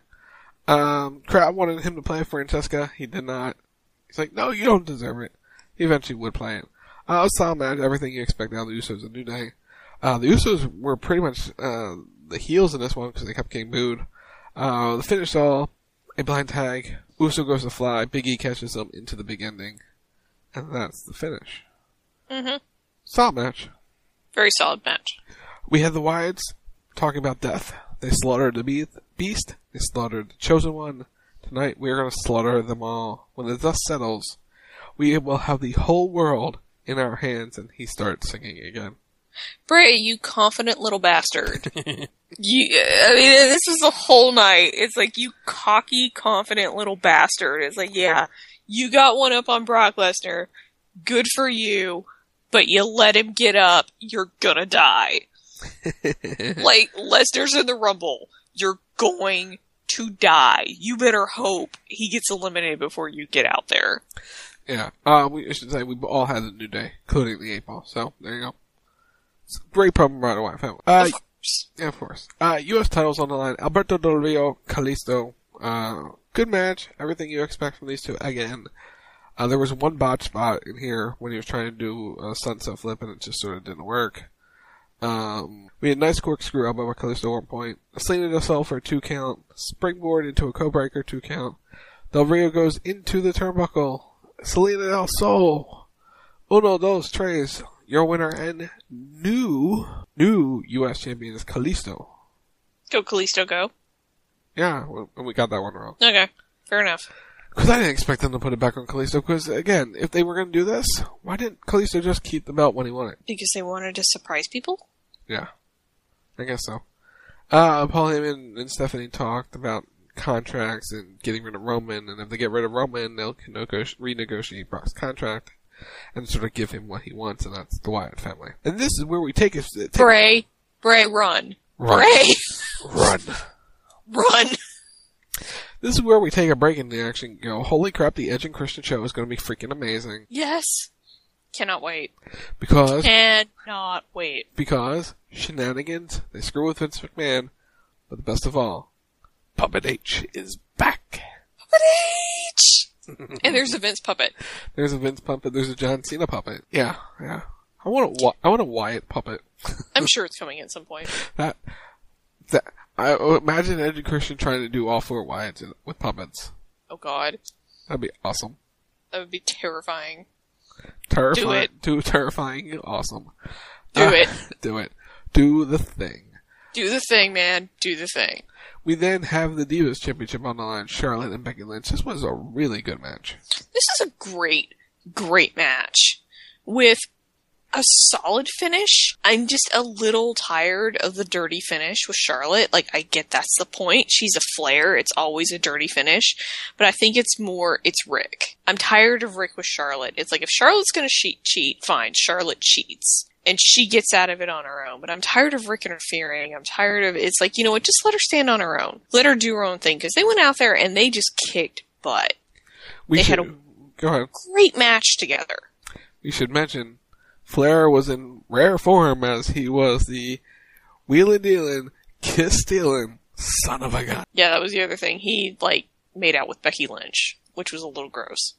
Um, crowd wanted him to play Francesca. He did not. He's like, no, you don't deserve it. He eventually would play it. Uh, solid match, everything you expect out of the Usos a New Day. Uh, the Usos were pretty much, uh, the heels in this one because they kept getting booed. Uh, the finish saw a blind tag. Uso goes to fly. Big E catches them into the big ending. And that's the finish. Mm-hmm. Solid match. Very solid match. We had the Wyatts talking about death. They slaughtered the beast. They slaughtered the chosen one. Tonight we are going to slaughter them all. When the dust settles, we will have the whole world in our hands. And he starts singing again. Bray, you confident little bastard. You, I mean, this was the whole night. It's like, you cocky, confident little bastard. It's like, yeah, you got one up on Brock Lesnar. Good for you. But you let him get up, you're gonna die. Like, Lesnar's in the Rumble. You're going to die. You better hope he gets eliminated before you get out there. Yeah. Uh, we I should say we all had a New Day, including the eight ball. So, there you go. It's a great problem right away. Uh, Of course. Yeah, of course. Uh, U S titles on the line. Alberto Del Rio, Kalisto. Uh, good match. Everything you expect from these two. Again, uh, there was one botch spot in here when he was trying to do a sunset flip and it just sort of didn't work. Um, we had a nice corkscrew elbow by Kalisto at one point. Selena Del Sol for a two count. Springboard into a co-breaker, two count. Del Rio goes into the turnbuckle. Selena Del Sol. Uno, dos, tres. Your winner and new, new U S champion is Kalisto. Go, Kalisto, go. Yeah, well, we got that one wrong. Okay, fair enough. Because I didn't expect them to put it back on Kalisto. Because, again, if they were going to do this, why didn't Kalisto just keep the belt when he won it? Because they wanted to surprise people? Yeah, I guess so. Uh, Paul Heyman and Stephanie talked about contracts and getting rid of Roman, and if they get rid of Roman, they'll renegotiate Brock's contract and sort of give him what he wants, and that's the Wyatt family. And this is where we take it. Take Bray, Bray, run. Run. Bray! Run. Run. This is where we take a break in the action and go, holy crap, the Edge and Christian show is going to be freaking amazing. Yes. Cannot wait. Because... Cannot wait. Because shenanigans, they screw with Vince McMahon, but the best of all, Puppet H is back. Puppet H! And there's a Vince puppet. There's a Vince puppet, there's a John Cena puppet. Yeah, yeah. I want a, I want a Wyatt puppet. I'm sure it's coming at some point. That, that, I imagine Edge and Christian trying to do all four Wyatts with puppets. Oh god. That'd be awesome. That would be terrifying. Terrifying. Do it. Too terrifying. Awesome. Do uh, it. Do it. Do the thing. Do the thing, man. Do the thing. We then have the Divas Championship on the line, Charlotte and Becky Lynch. This was a really good match. This is a great, great match. With a solid finish. I'm just a little tired of the dirty finish with Charlotte. Like, I get that's the point. She's a Flair. It's always a dirty finish. But I think it's more, it's Rick. I'm tired of Rick with Charlotte. It's like, if Charlotte's gonna cheat, cheat, fine. Charlotte cheats. And she gets out of it on her own. But I'm tired of Rick interfering. I'm tired of, it's like, you know what, just let her stand on her own. Let her do her own thing. Because they went out there and they just kicked butt. We they should, had a go ahead. great match together. We should mention, Flair was in rare form as he was the wheeling dealing, kiss stealing son of a gun. Yeah, that was the other thing. He, like, made out with Becky Lynch, which was a little gross.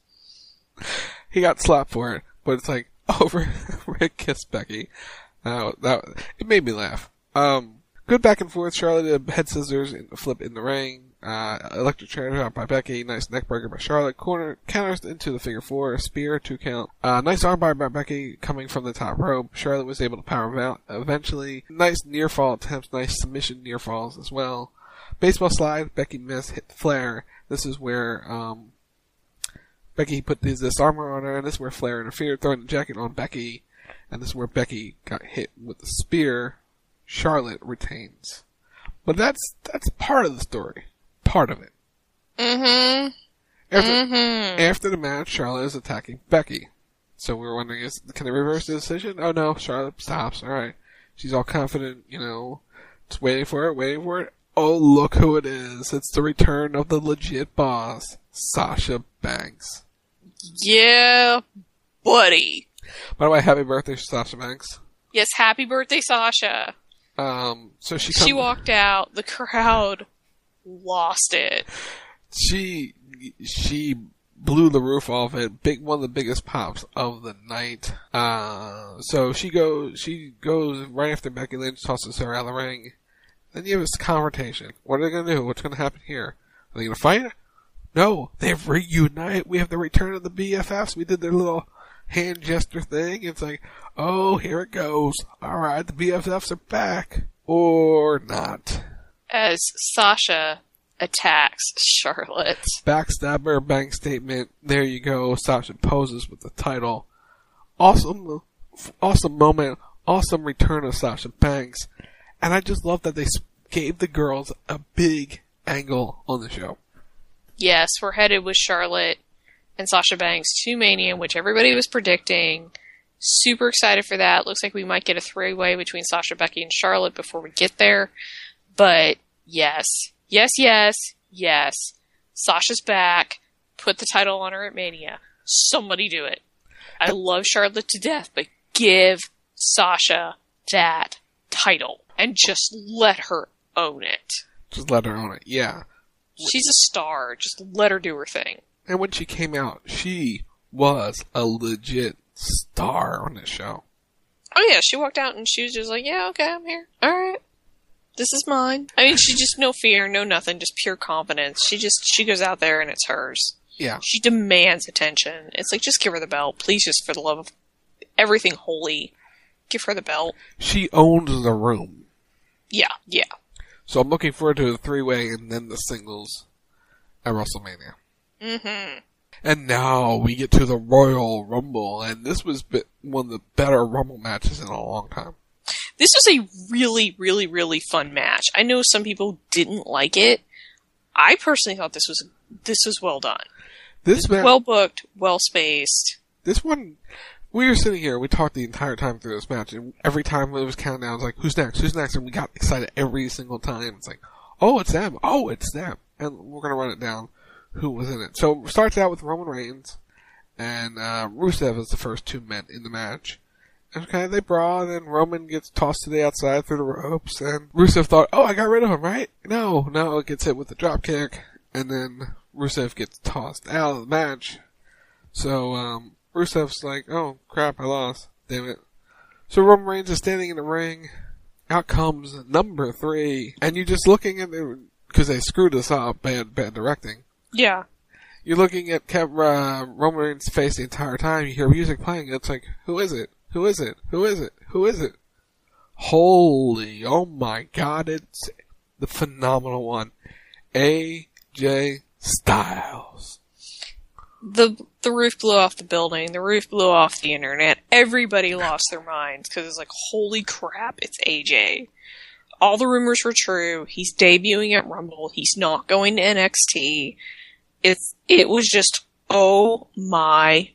He got slapped for it, but it's like, over Rick kissed Becky. Uh, that it made me laugh. Um, good back and forth. Charlotte did head scissors in the flip in the ring. Uh, electric chair drop by Becky. Nice neck breaker by Charlotte. Corner counters into the figure four. Spear, two count. Uh, nice armbar by Becky coming from the top rope. Charlotte was able to power out eventually. Nice near fall attempts. Nice submission near falls as well. Baseball slide. Becky missed. Hit Flair. This is where, um, Becky put this, this armor on her, and this is where Flair interfered, throwing the jacket on Becky, and this is where Becky got hit with the spear. Charlotte retains. But that's, that's part of the story. Part of it. Mm-hmm. After, mm-hmm. after the match, Charlotte is attacking Becky. So we were wondering, is, can they reverse the decision? Oh no, Charlotte stops. Alright. She's all confident, you know, just waiting for it, waiting for it. Oh, look who it is. It's the return of the legit boss, Sasha Banks. Yeah, buddy. By the way, happy birthday, Sasha Banks. Yes, happy birthday, Sasha. Um, so she come, She walked out. The crowd lost it. She, she blew the roof off it. Big, one of the biggest pops of the night. Uh, so she goes, she goes right after Becky Lynch tosses her out of the ring. Then you have this confrontation. What are they gonna do? What's gonna happen here? Are they gonna fight? No, they've reunited. We have the return of the B F Fs. We did their little hand gesture thing. It's like, oh, here it goes. Alright, the B F Fs are back. Or not. As Sasha attacks Charlotte. Backstabber, bank statement. There you go. Sasha poses with the title. Awesome, awesome moment. Awesome return of Sasha Banks. And I just love that they gave the girls a big angle on the show. Yes, we're headed with Charlotte and Sasha Banks to Mania, which everybody was predicting. Super excited for that. Looks like we might get a three-way between Sasha, Becky, and Charlotte before we get there. But yes, yes, yes, yes. Sasha's back. Put the title on her at Mania. Somebody do it. I love Charlotte to death, but give Sasha that title and just let her own it. Just let her own it, yeah. She's a star. Just let her do her thing. And when she came out, she was a legit star on this show. Oh yeah, she walked out and she was just like, yeah, okay, I'm here. Alright. This is mine. I mean, she just, no fear, no nothing, just pure confidence. She just, she goes out there and it's hers. Yeah. She demands attention. It's like, just give her the belt. Please, just for the love of everything holy, give her the belt. She owns the room. Yeah, yeah. So I'm looking forward to the three-way and then the singles at WrestleMania. Mm-hmm. And now we get to the Royal Rumble, and this was one of the better Rumble matches in a long time. This was a really, really, really fun match. I know some people didn't like it. I personally thought this was this was well done. This match, well booked, well spaced. This one, we were sitting here, we talked the entire time through this match, and every time it was counting down, it was like, who's next, who's next? And we got excited every single time. It's like, oh, it's them, oh, it's them. And we're going to run it down, who was in it. So it starts out with Roman Reigns, and uh, Rusev is the first two men in the match. And okay, they brawl, and Roman gets tossed to the outside through the ropes, and Rusev thought, oh, I got rid of him, right? No, no, it gets hit with the drop kick, and then Rusev gets tossed out of the match. So, um, Rusev's like, oh, crap, I lost. Damn it. So Roman Reigns is standing in the ring. Out comes number three. And you're just looking at it, because they screwed us up, bad, bad directing. Yeah. You're looking at Kev, uh, Roman Reigns' face the entire time. You hear music playing. It's like, who is it? Who is it? Who is it? Who is it? Holy, oh my God, it's the phenomenal one. A J Styles. The the roof blew off the building. The roof blew off the internet. Everybody lost their minds because it's like, holy crap, it's A J. All the rumors were true. He's debuting at Rumble. He's not going to N X T. It's it was just, oh my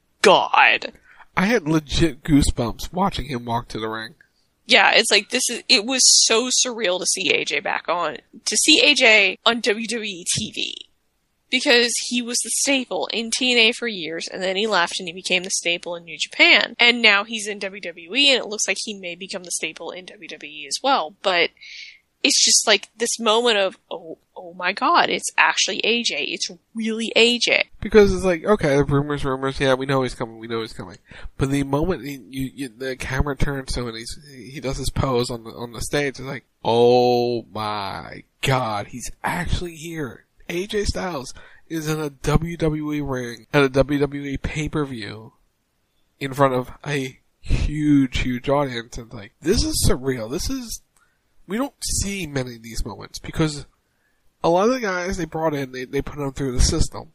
God. I had legit goosebumps watching him walk to the ring. Yeah, it's like, this is, it was so surreal to see A J back on, to see A J on W W E T V. Because he was the staple in T N A for years, and then he left and he became the staple in New Japan. And now he's in W W E, and it looks like he may become the staple in W W E as well. But it's just like this moment of, oh, oh my God, it's actually A J. It's really A J. Because it's like, okay, rumors, rumors, yeah, we know he's coming, we know he's coming. But the moment he, you, you, the camera turns to him and he's, he does his pose on the, on the stage, it's like, oh my God, he's actually here. A J Styles is in a W W E ring at a W W E pay-per-view in front of a huge, huge audience. And like, this is surreal. This is, we don't see many of these moments because a lot of the guys they brought in, they, they put them through the system.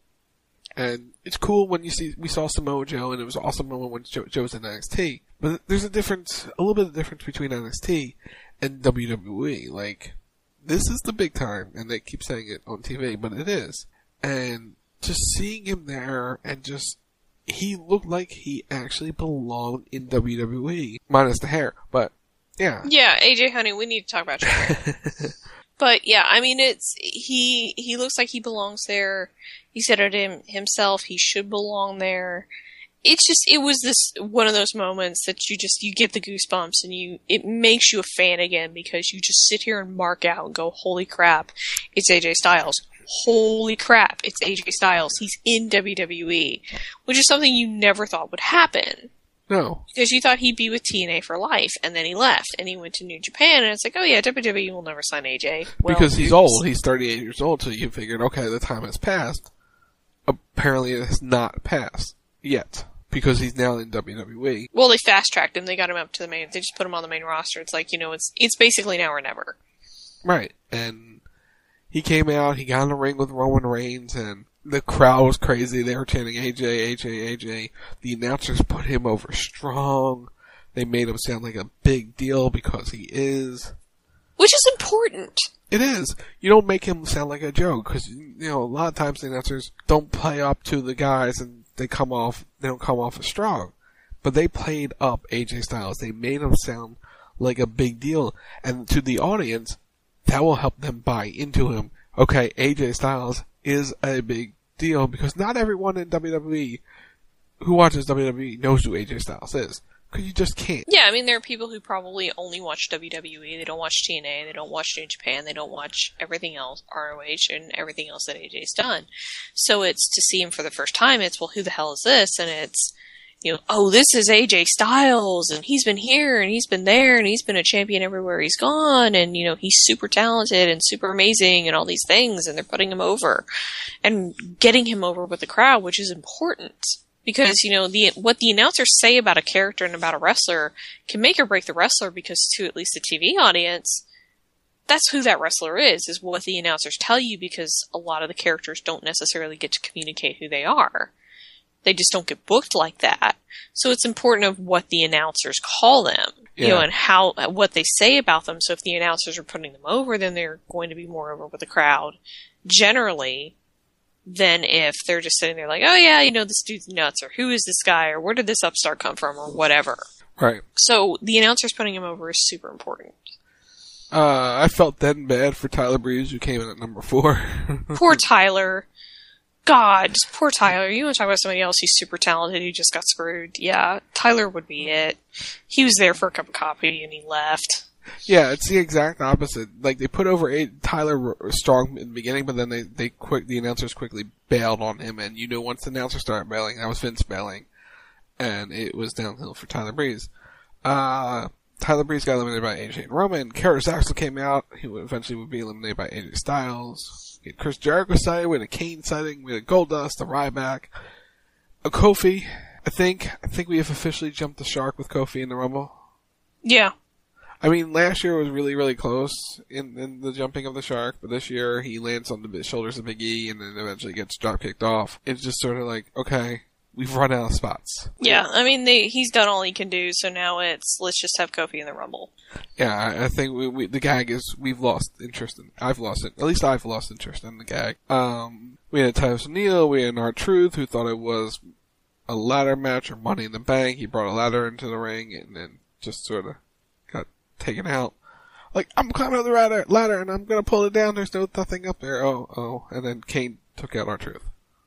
And it's cool when you see, we saw Samoa Joe, and it was an awesome moment when Joe, Joe's in N X T. But there's a difference, a little bit of difference between N X T and W W E. Like, this is the big time, and they keep saying it on T V, but it is. And just seeing him there, and just, he looked like he actually belonged in W W E. Minus the hair, but, yeah. Yeah, A J, honey, we need to talk about your hair. But, yeah, I mean, it's, he, he looks like he belongs there. He said it him, himself, he should belong there. It's just, it was this, one of those moments that you just, you get the goosebumps and you, it makes you a fan again because you just sit here and mark out and go, holy crap, it's A J Styles. Holy crap, it's A J Styles. He's in W W E. Which is something you never thought would happen. No. Because you thought he'd be with T N A for life, and then he left, and he went to New Japan, and it's like, oh yeah, W W E will never sign A J. Well, because he's oops. old. He's thirty-eight years old, so you figured, okay, the time has passed. Apparently it has not passed yet. Because he's now in W W E. Well, they fast-tracked him. They got him up to the main... They just put him on the main roster. It's like, you know, it's it's basically now or never. Right. And he came out, he got in the ring with Roman Reigns, and the crowd was crazy. They were chanting, A J, A J, A J. The announcers put him over strong. They made him sound like a big deal because he is. Which is important. It is. You don't make him sound like a joke, because, you know, a lot of times the announcers don't play up to the guys and they come off, they don't come off as strong. But they played up A J Styles. They made him sound like a big deal. And to the audience, that will help them buy into him. Okay, A J Styles is a big deal, because not everyone in W W E who watches W W E knows who A J Styles is. Because you just can't. Yeah, I mean, there are people who probably only watch W W E. They don't watch T N A. They don't watch New Japan. They don't watch everything else, R O H, and everything else that A J's done. So it's to see him for the first time. It's, well, who the hell is this? And it's, you know, oh, this is A J Styles, and he's been here, and he's been there, and he's been a champion everywhere he's gone, and, you know, he's super talented and super amazing and all these things, and they're putting him over and getting him over with the crowd, which is important. Because, you know, the what the announcers say about a character and about a wrestler can make or break the wrestler, because to at least the T V audience, that's who that wrestler is, is what the announcers tell you, because a lot of the characters don't necessarily get to communicate who they are. They just don't get booked like that. So it's important of what the announcers call them, Yeah. you know, and how, what they say about them. So if the announcers are putting them over, then they're going to be more over with the crowd, generally, than if they're just sitting there like, oh yeah, you know, this dude's nuts, or who is this guy, or where did this upstart come from, or whatever. Right. So the announcers putting him over is super important. Uh, I felt then bad for Tyler Breeze, who came in at number four. Poor Tyler. God, just poor Tyler. You want to talk about somebody else who's super talented who just got screwed? Yeah, Tyler would be it. He was there for a cup of coffee and he left. Yeah, it's the exact opposite. Like, they put over eight, Tyler strong in the beginning, but then they, they quick, the announcers quickly bailed on him, and you know, once the announcers started bailing, that was Vince bailing, and it was downhill for Tyler Breeze. Uh, Tyler Breeze got eliminated by A J and Roman. Kara Axel came out. He would eventually would be eliminated by A J Styles. We had Chris Jericho sighting, we had a Kane sighting, we had a Goldust, a Ryback, a Kofi. I think, I think we have officially jumped the shark with Kofi in the Rumble. Yeah. I mean, last year was really, really close in, in the jumping of the shark, but this year he lands on the shoulders of Big E and then eventually gets drop kicked off. It's just sort of like, okay, we've run out of spots. Yeah, I mean, they, he's done all he can do, so now it's, let's just have Kofi in the Rumble. Yeah, I, I think we, we, the gag is, we've lost interest in, I've lost it, at least I've lost interest in the gag. Um, we had Titus O'Neil, we had R-Truth, who thought it was a ladder match or Money in the Bank. He brought a ladder into the ring and then just sort of got taken out. Like, I'm climbing up the ladder, ladder and I'm gonna pull it down, there's no nothing up there, oh, oh, and then Kane took out R-Truth.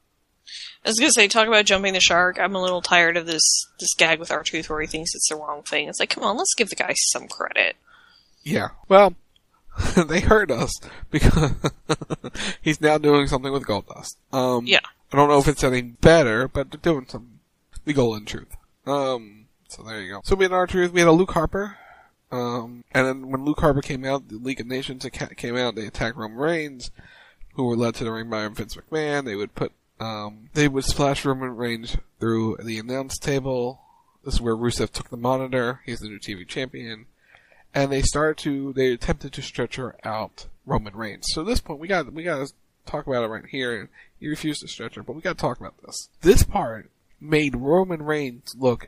I was gonna say, talk about jumping the shark. I'm a little tired of this, this gag with R-Truth where he thinks it's the wrong thing. It's like, come on, let's give the guy some credit. Yeah, well, they hurt us because he's now doing something with Goldust. Um, yeah. I don't know if it's any better, but they're doing some, the golden truth. Um, so there you go. So we had R-Truth, we had a Luke Harper. Um, and then when Luke Harper came out, the League of Nations came out, they attacked Roman Reigns, who were led to the ring by Vince McMahon. They would put, um, they would splash Roman Reigns through the announce table. This is where Rusev took the monitor. He's the new T V champion. And they started to, they attempted to stretch her out Roman Reigns. So at this point, we got, we got to talk about it right here. He refused to stretch her, but we got to talk about this. This part made Roman Reigns look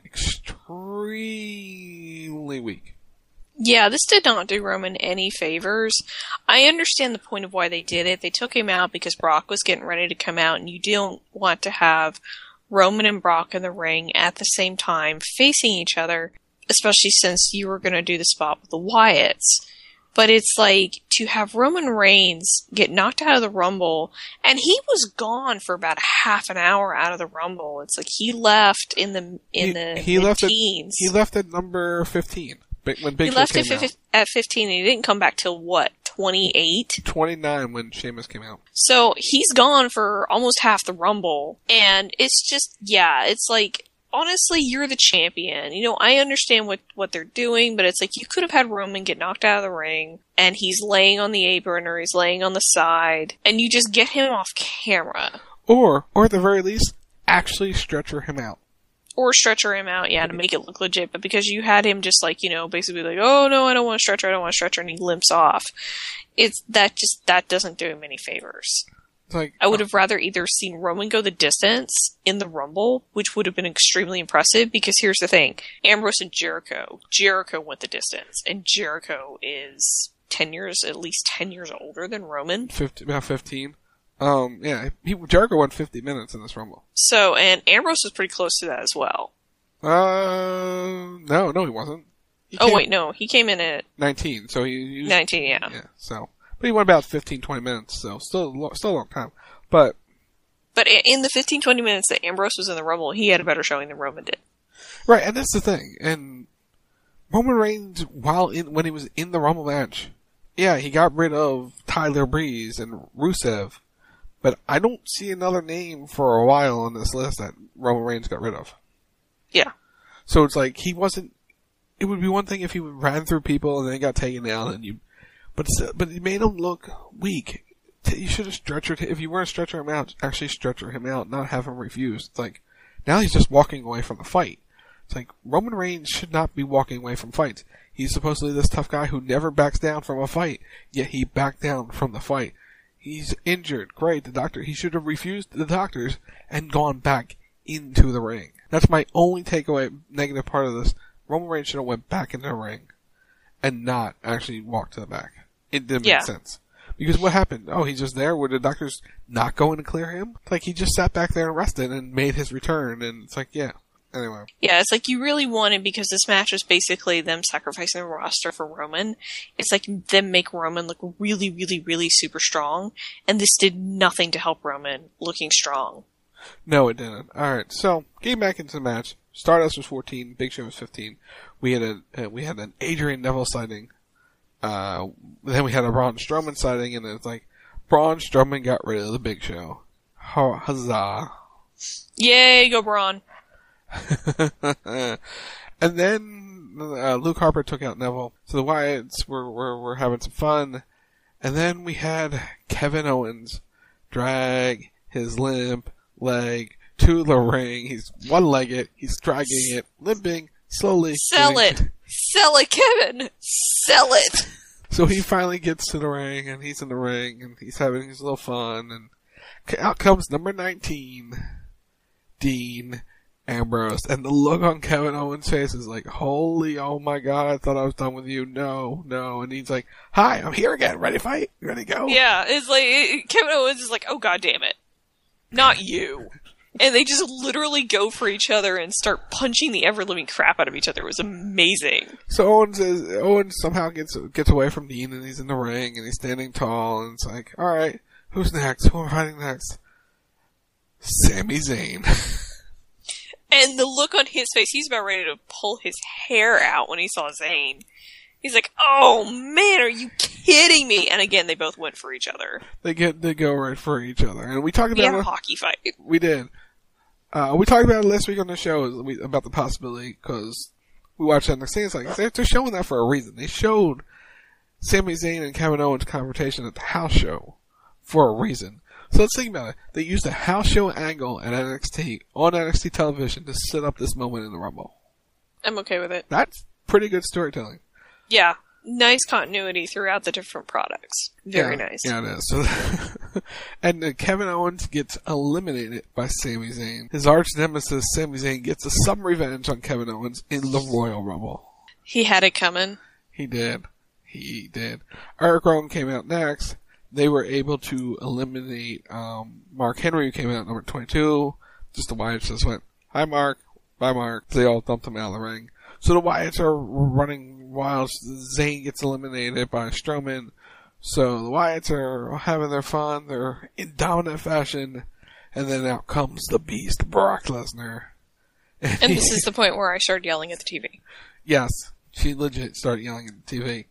extremely weak. Yeah, this did not do Roman any favors. I understand the point of why they did it. They took him out because Brock was getting ready to come out, and you don't want to have Roman and Brock in the ring at the same time facing each other, especially since you were going to do the spot with the Wyatts. But it's like, to have Roman Reigns get knocked out of the Rumble, and he was gone for about a half an hour out of the Rumble. It's like he left in the in he, the he left teens. At, he left at number fifteen. When Big he Show left came at, out. at fifteen, and he didn't come back till what, twenty-eight? twenty-nine when Sheamus came out. So he's gone for almost half the Rumble, and it's just, yeah, it's like, honestly, you're the champion. You know, I understand what, what they're doing, but it's like, you could have had Roman get knocked out of the ring, and he's laying on the apron, or he's laying on the side, and you just get him off camera. Or, or at the very least, actually stretcher him out. Or stretcher him out, yeah, to make it look legit. But because you had him just like, you know, basically like, oh no, I don't want a stretcher, I don't want a stretcher, and he limps off. It's, that just, that doesn't do him any favors. It's like, I would have rather either seen Roman go the distance in the Rumble, which would have been extremely impressive, because here's the thing. Ambrose and Jericho. Jericho went the distance, and Jericho is ten years, at least ten years older than Roman. fifty, about fifteen. Um, yeah, he, Jericho went fifty minutes in this Rumble. So, and Ambrose was pretty close to that as well. Uh, no, no, he wasn't. He oh, wait, no. He came in at nineteen, so he... he was, nineteen, yeah. Yeah, so... But he went about fifteen, twenty minutes, so still, still a long time. But... But in the fifteen, twenty minutes that Ambrose was in the Rumble, he had a better showing than Roman did. Right, and that's the thing. And Roman Reigns, while in, when he was in the Rumble match, yeah, he got rid of Tyler Breeze and Rusev, but I don't see another name for a while on this list that Roman Reigns got rid of. Yeah. So it's like, he wasn't, it would be one thing if he ran through people and then got taken down and you, but, but he made him look weak. You should have stretchered him. If you were to stretcher him out, actually stretcher him out, not have him refuse. It's like, now he's just walking away from the fight. It's like, Roman Reigns should not be walking away from fights. He's supposedly this tough guy who never backs down from a fight, yet he backed down from the fight. He's injured. Great, the doctor, he should have refused the doctors and gone back into the ring. That's my only takeaway, negative part of this. Roman Reigns should have went back into the ring and not actually walked to the back. It didn't yeah. make sense. Because what happened? Oh, he's just there? Were the doctors not going to clear him? It's like, he just sat back there and rested and made his return, and it's like, yeah. Anyway. Yeah, it's like you really wanted, because this match was basically them sacrificing the roster for Roman. It's like them make Roman look really, really, really super strong, and this did nothing to help Roman looking strong. No, it didn't. Alright, so, getting back into the match. Stardust was fourteen, Big Show was fifteen. We had a, uh, we had an Adrian Neville sighting. Uh, then we had a Braun Strowman sighting, and it's like, Braun Strowman got rid of the Big Show. Huzzah. Yay, go Braun. And then uh, Luke Harper took out Neville, so the Wyatts were, were were having some fun. And then we had Kevin Owens drag his limp leg to the ring. He's one-legged, he's dragging it, limping slowly. Sell getting... it, sell it, Kevin, sell it. So he finally gets to the ring, and he's in the ring, and he's having his little fun. And out comes number nineteen, Dean Ambrose, and the look on Kevin Owens' face is like, holy, oh my god, I thought I was done with you. No, no. And he's like, hi, I'm here again. Ready to fight? Ready to go? Yeah, it's like, it, Kevin Owens is like, oh god damn it. Not you. And they just literally go for each other and start punching the ever-living crap out of each other. It was amazing. So Owens is, Owens somehow gets, gets away from Dean, and he's in the ring, and he's standing tall, and it's like, alright, who's next? Who am I fighting next? Sami Zayn. And the look on his face, he's about ready to pull his hair out when he saw Zayn. He's like, oh man, are you kidding me? And again, they both went for each other. They get, they go right for each other. And we talked about We had a it, hockey fight. We did. Uh, we talked about it last week on the show about the possibility, because we watched N X T. It's like, they're, they're showing that for a reason. They showed Sami Zayn and Kevin Owens' confrontation at the house show for a reason. So let's think about it. They used a house show angle at N X T, on N X T television, to set up this moment in the Rumble. I'm okay with it. That's pretty good storytelling. Yeah. Nice continuity throughout the different products. Very yeah, nice. Yeah, it is. So, and uh, Kevin Owens gets eliminated by Sami Zayn. His arch nemesis, Sami Zayn, gets some revenge on Kevin Owens in the Royal Rumble. He had it coming. He did. He did. Eric Rowan came out next. They were able to eliminate um, Mark Henry, who came out at number twenty-two. Just the Wyatts just went, hi Mark, bye Mark. They all dumped him out of the ring. So the Wyatts are running wild. Zayn gets eliminated by Strowman. So the Wyatts are having their fun. They're in dominant fashion. And then out comes the beast, Brock Lesnar. And this is the point where I started yelling at the T V. Yes. She legit started yelling at the T V.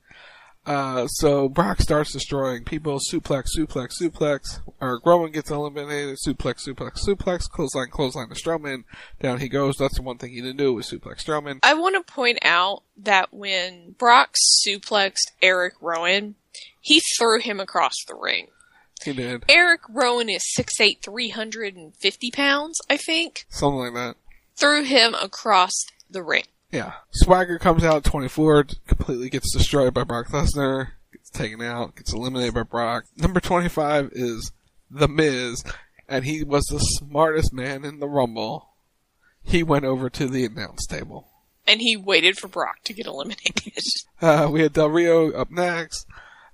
Uh, so Brock starts destroying people. Suplex, suplex, suplex. Eric Rowan gets eliminated. Suplex, suplex, suplex. Clothesline, clothesline to Strowman. Down he goes. That's the one thing he didn't do, was suplex Strowman. I want to point out that when Brock suplexed Eric Rowan, he threw him across the ring. He did. Eric Rowan is six eight, three hundred fifty pounds, I think. Something like that. Threw him across the ring. Yeah. Swagger comes out at twenty-four, completely gets destroyed by Brock Lesnar, gets taken out, gets eliminated by Brock. Number twenty-five is The Miz, and he was the smartest man in the Rumble. He went over to the announce table. And he waited for Brock to get eliminated. uh, we had Del Rio up next.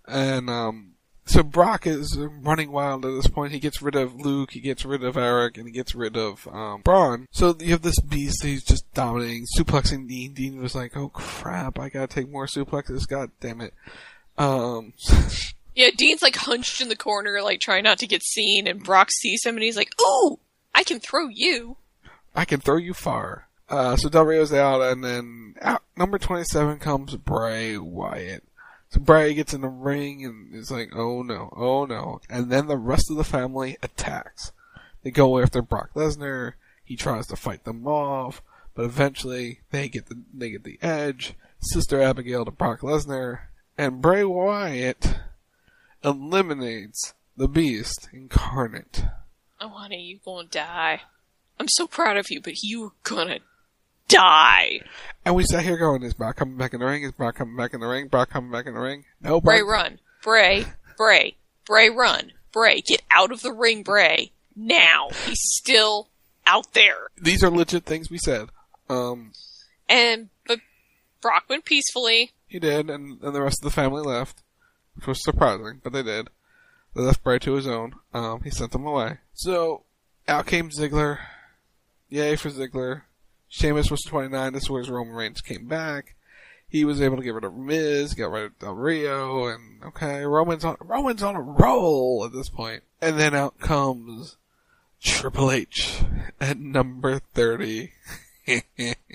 And, um, so Brock is running wild at this point. He gets rid of Luke, he gets rid of Eric, and he gets rid of, um, Braun. So you have this beast, he's just dominating, suplexing Dean. Dean was like, oh crap, I gotta take more suplexes, god damn it. Um, yeah, Dean's like hunched in the corner, like trying not to get seen, and Brock sees him and he's like, ooh, I can throw you. I can throw you far. Uh, so Del Rio's out, and then out, number twenty-seven comes Bray Wyatt. So Bray gets in the ring and is like, oh no, oh no. And then the rest of the family attacks. They go after Brock Lesnar. He tries to fight them off, but eventually they get the, they get the edge. Sister Abigail to Brock Lesnar, and Bray Wyatt eliminates the Beast Incarnate. Oh honey, you gonna die. I'm so proud of you, but you gonna die. And we sat here going, is Brock coming back in the ring? Is Brock coming back in the ring? Brock coming back in the ring? No, Brock. Bray run. Bray. Bray. Bray run. Bray. Get out of the ring, Bray. Now. He's still out there. These are legit things we said. Um, and, but Brock went peacefully. He did, and, and the rest of the family left. Which was surprising, but they did. They left Bray to his own. Um, he sent them away. So, out came Ziggler. Yay for Ziggler. Sheamus was twenty-nine. This was where Roman Reigns came back. He was able to get rid of Miz, got rid of Del Rio, and okay, Roman's on Roman's on a roll at this point. And then out comes Triple H at number thirty. Is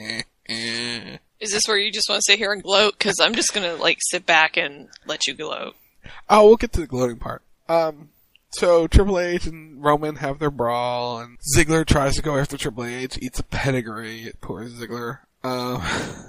this where you just want to sit here and gloat? Because I'm just gonna like sit back and let you gloat. Oh, we'll get to the gloating part. Um. So, Triple H and Roman have their brawl, and Ziggler tries to go after Triple H, eats a pedigree, poor Ziggler. Uh,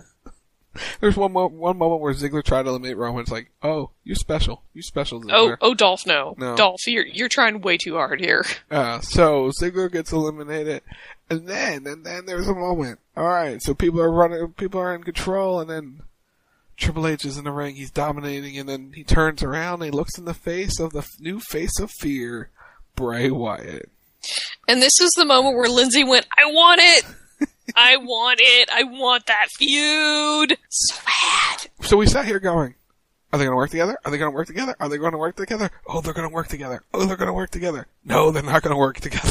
there's one, mo- one moment where Ziggler tried to eliminate Roman, it's like, oh, you special, you special, Ziggler. Oh, oh, Dolph, no. No. Dolph, you're, you're trying way too hard here. Uh, so, Ziggler gets eliminated, and then, and then there's a moment. Alright, so people are running, people are in control, and then Triple H is in the ring, he's dominating, and then he turns around and he looks in the face of the f- new face of fear, Bray Wyatt. And this is the moment where Lindsay went, I want it! I want it! I want that feud! So bad! So we sat here going, are they going to work together? Are they going to work together? Are they going to work together? Oh, they're going to work together. Oh, they're going to work together. No, they're not going to work together.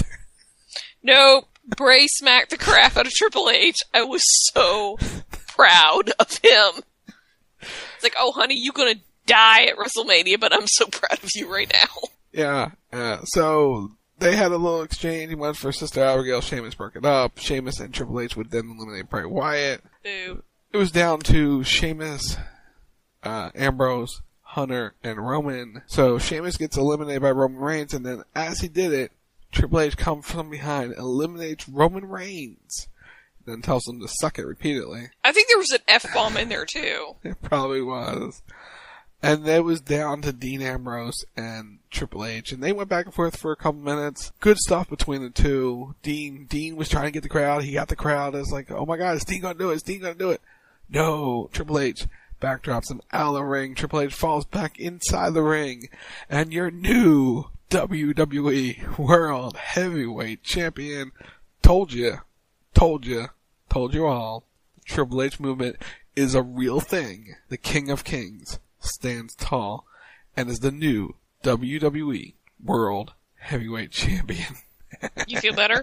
Nope. Bray smacked the crap out of Triple H. I was so proud of him. It's like, oh, honey, you're gonna die at WrestleMania, but I'm so proud of you right now. Yeah, uh, so they had a little exchange. He went for Sister Abigail. Sheamus broke it up. Sheamus and Triple H would then eliminate Bray Wyatt. Boo. It was down to Sheamus, uh, Ambrose, Hunter, and Roman. So Sheamus gets eliminated by Roman Reigns, and then as he did it, Triple H comes from behind, eliminates Roman Reigns. Then tells him to suck it repeatedly. I think there was an F-bomb in there, too. It probably was. And that was down to Dean Ambrose and Triple H. And they went back and forth for a couple minutes. Good stuff between the two. Dean Dean was trying to get the crowd. He got the crowd. It was like, oh my god, is Dean gonna do it? Is Dean gonna do it? No. Triple H backdrops him out of the ring. Triple H falls back inside the ring. And your new W W E World Heavyweight Champion told you. Told you. Told you all, the Triple H movement is a real thing. The King of Kings stands tall and is the new W W E World Heavyweight Champion. You feel better?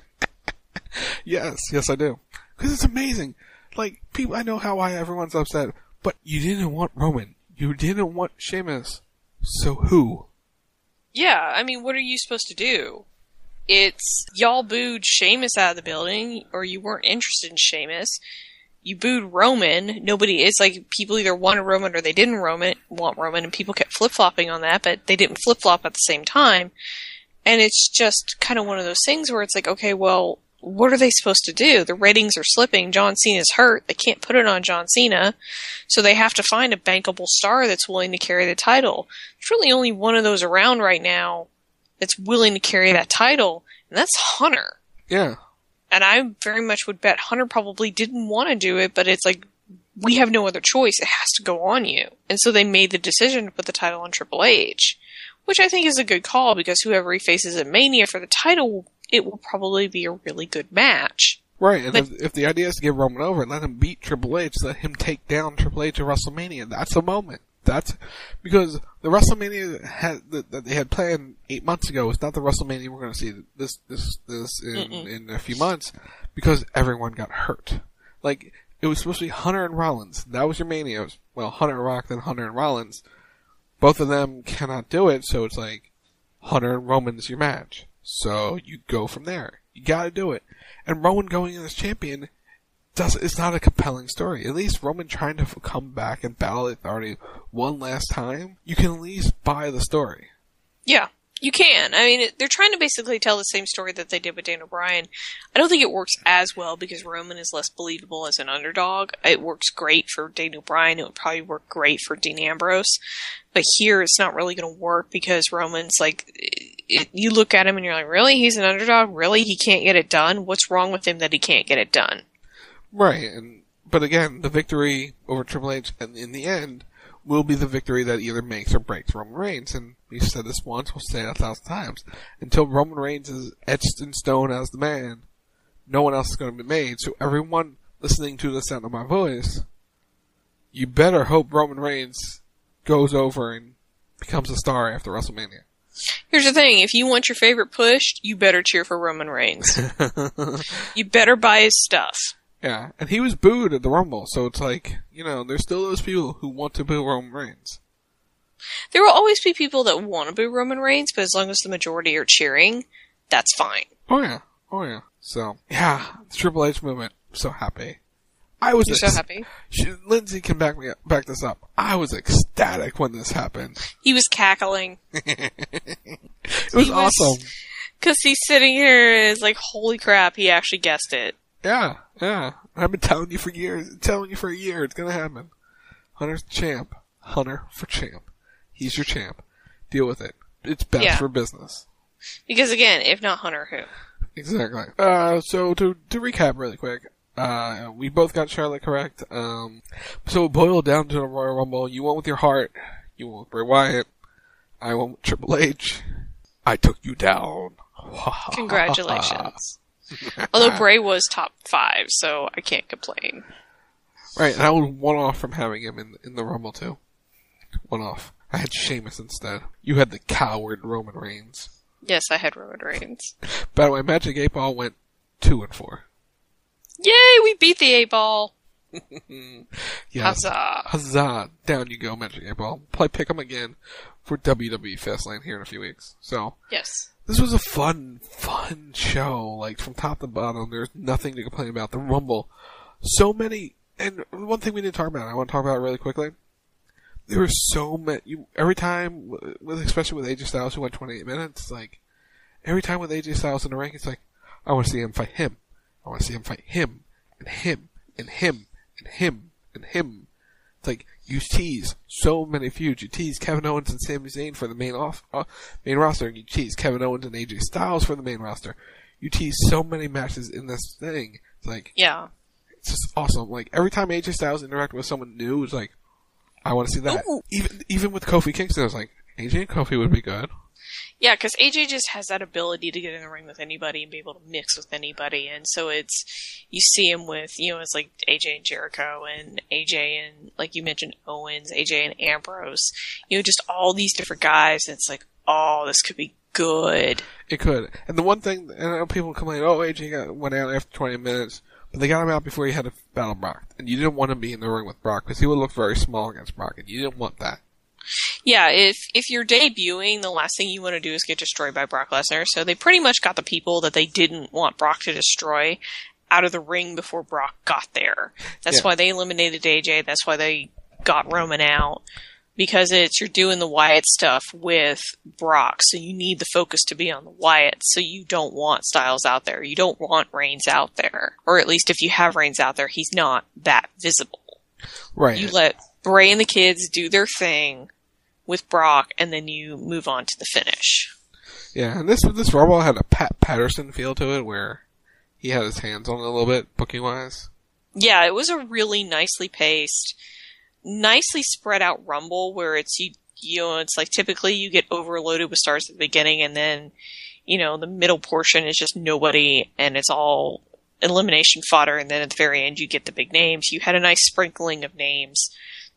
Yes, yes I do. Because it's amazing. Like, people, I know how I, everyone's upset, but you didn't want Roman. You didn't want Sheamus. So who? Yeah, I mean, what are you supposed to do? It's, y'all booed Sheamus out of the building, or you weren't interested in Sheamus. You booed Roman. Nobody, it's like people either wanted Roman or they didn't Roman, want Roman, and people kept flip-flopping on that, but they didn't flip-flop at the same time. And it's just kind of one of those things where it's like, okay, well, what are they supposed to do? The ratings are slipping. John Cena's hurt. They can't put it on John Cena. So they have to find a bankable star that's willing to carry the title. There's really only one of those around right now that's willing to carry that title, and that's Hunter. Yeah. And I very much would bet Hunter probably didn't want to do it, but it's like, we have no other choice. It has to go on you. And so they made the decision to put the title on Triple H, which I think is a good call, because whoever he faces at Mania for the title, it will probably be a really good match. Right, and but, if, if the idea is to get Roman over, let him beat Triple H, let him take down Triple H at WrestleMania. That's the moment. That's because the WrestleMania had, that, that they had planned eight months ago is not the WrestleMania we're going to see this, this, this in, in a few months because everyone got hurt. Like, it was supposed to be Hunter and Rollins. That was your Mania. It was, well, Hunter and Rock, then Hunter and Rollins. Both of them cannot do it, so it's like, Hunter and Roman's your match. So you go from there. You gotta do it. And Roman going in as champion does it's not a compelling story. At least Roman trying to come back and battle the Authority one last time, you can at least buy the story. Yeah, you can. I mean, it, they're trying to basically tell the same story that they did with Daniel Bryan. I don't think it works as well because Roman is less believable as an underdog. It works great for Daniel Bryan. It would probably work great for Dean Ambrose. But here, it's not really going to work because Roman's like... It, you look at him and you're like, really? He's an underdog? Really? He can't get it done? What's wrong with him that he can't get it done? Right, and but again, the victory over Triple H, and in the end, will be the victory that either makes or breaks Roman Reigns. And we've said this once, we'll say it a thousand times. Until Roman Reigns is etched in stone as the man, no one else is going to be made. So everyone listening to the sound of my voice, you better hope Roman Reigns goes over and becomes a star after WrestleMania. Here's the thing, if you want your favorite pushed, you better cheer for Roman Reigns. You better buy his stuff. Yeah, and he was booed at the Rumble, so it's like, you know, there's still those people who want to boo Roman Reigns. There will always be people that want to boo Roman Reigns, but as long as the majority are cheering, that's fine. Oh yeah, oh yeah. So, yeah, the Triple H movement, so happy. I was You're ex- so happy. She, Lindsay can back me up, back this up. I was ecstatic when this happened. He was cackling. It was, was awesome. Because he's sitting here and is like, holy crap, he actually guessed it. Yeah, yeah. I've been telling you for years, telling you for a year, it's gonna happen. Hunter's champ. Hunter for champ. He's your champ. Deal with it. It's best Yeah. for business. Because again, if not Hunter, who? Exactly. Uh, so to, to recap really quick, uh, we both got Charlotte correct. Um, so it boiled down to the Royal Rumble. You went with your heart. You went with Bray Wyatt. I went with Triple H. I took you down. Congratulations. Although Bray was top five, so I can't complain. Right, and I was one off from having him in in the Rumble too. One off. I had Sheamus instead. You had the coward Roman Reigns. Yes, I had Roman Reigns. By the way, Magic eight Ball went two and four. Yay, we beat the eight Ball. Yes. Huzzah. Huzzah. Down you go, Magic eight Ball. Probably pick them again for W W E Fastlane here in a few weeks. So, yes. This was a fun, fun show. Like, from top to bottom, there's nothing to complain about. The Rumble. So many, and one thing we didn't talk about, I want to talk about it really quickly. There were so many, you, every time, with, especially with A J Styles, who went twenty-eight minutes, like, every time with A J Styles in the ring, it's like, I want to see him fight him. I want to see him fight him, and him, and him, and him, and him. It's like, you tease so many feuds. You tease Kevin Owens and Sami Zayn for the main off, uh, main roster. You tease Kevin Owens and A J Styles for the main roster. You tease so many matches in this thing. It's like, yeah, it's just awesome. Like, every time A J Styles interacted with someone new, it's like, I want to see that. Ooh. Even even with Kofi Kingston, I was like, A J and Kofi would be good. Yeah, because A J just has that ability to get in the ring with anybody and be able to mix with anybody, and so it's, you see him with, you know, it's like A J and Jericho, and A J and, like you mentioned, Owens, A J and Ambrose, you know, just all these different guys, and it's like, oh, this could be good. It could. And the one thing, and I know people complain, oh, A J got, went out after twenty minutes, but they got him out before he had to battle Brock, and you didn't want him to be in the ring with Brock, because he would look very small against Brock, and you didn't want that. Yeah, if if you're debuting, the last thing you want to do is get destroyed by Brock Lesnar. So they pretty much got the people that they didn't want Brock to destroy out of the ring before Brock got there. That's Yeah. why they eliminated A J. That's why they got Roman out. Because it's, you're doing the Wyatt stuff with Brock, so you need the focus to be on the Wyatt, so you don't want Styles out there. You don't want Reigns out there. Or at least if you have Reigns out there, he's not that visible. Right. You let Bray and the kids do their thing with Brock, and then you move on to the finish. Yeah, and this this Rumble had a Pat Patterson feel to it, where he had his hands on it a little bit, booking-wise. Yeah, it was a really nicely paced, nicely spread out Rumble, where it's, you, you know, it's like typically you get overloaded with stars at the beginning, and then, you know, the middle portion is just nobody, and it's all elimination fodder, and then at the very end you get the big names. You had a nice sprinkling of names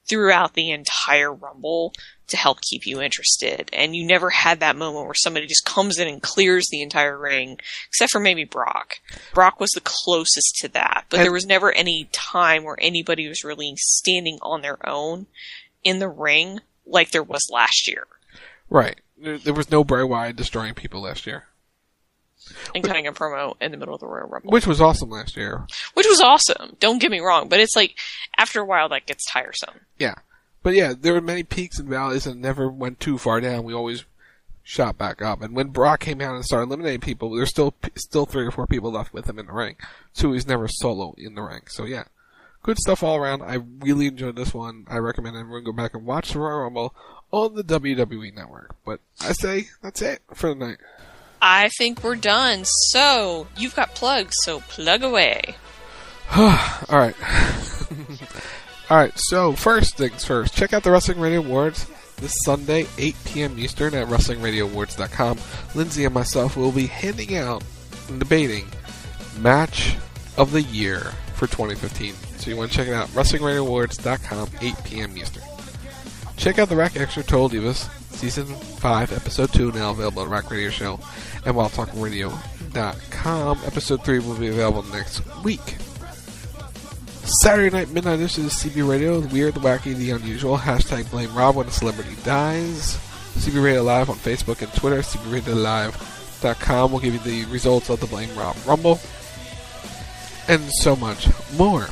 throughout the entire Rumble to help keep you interested. And you never had that moment where somebody just comes in and clears the entire ring, except for maybe Brock. Brock was the closest to that, but and there was never any time where anybody was really standing on their own in the ring like there was last year. Right. There, there was no Bray Wyatt destroying people last year. And but, cutting a promo in the middle of the Royal Rumble. Which was awesome last year. Which was awesome. Don't get me wrong, but it's like, after a while that gets tiresome. Yeah. But yeah, there were many peaks and valleys and never went too far down. We always shot back up. And when Brock came out and started eliminating people, there's still still three or four people left with him in the ring. So he's never solo in the ring. So yeah, good stuff all around. I really enjoyed this one. I recommend everyone go back and watch the Royal Rumble on the W W E Network. But I say that's it for the night. I think we're done. So, you've got plugs, so plug away. Alright. Alright, so first things first. Check out the Wrestling Radio Awards this Sunday, eight p.m. Eastern at wrestling radio awards dot com. Lindsay and myself will be handing out and debating Match of the Year for twenty fifteen. So you want to check it out, wrestling radio awards dot com, eight p.m. Eastern. Check out the Rack Extra Total Divas Season five, Episode two, now available on Rack Radio Show and wild talk radio dot com. Episode three will be available next week. Saturday night, midnight edition of C B Radio, the weird, the wacky, the unusual. Hashtag blame Rob when a celebrity dies. C B Radio Live on Facebook and Twitter. C B radio live dot com will give you the results of the Blame Rob Rumble. And so much more.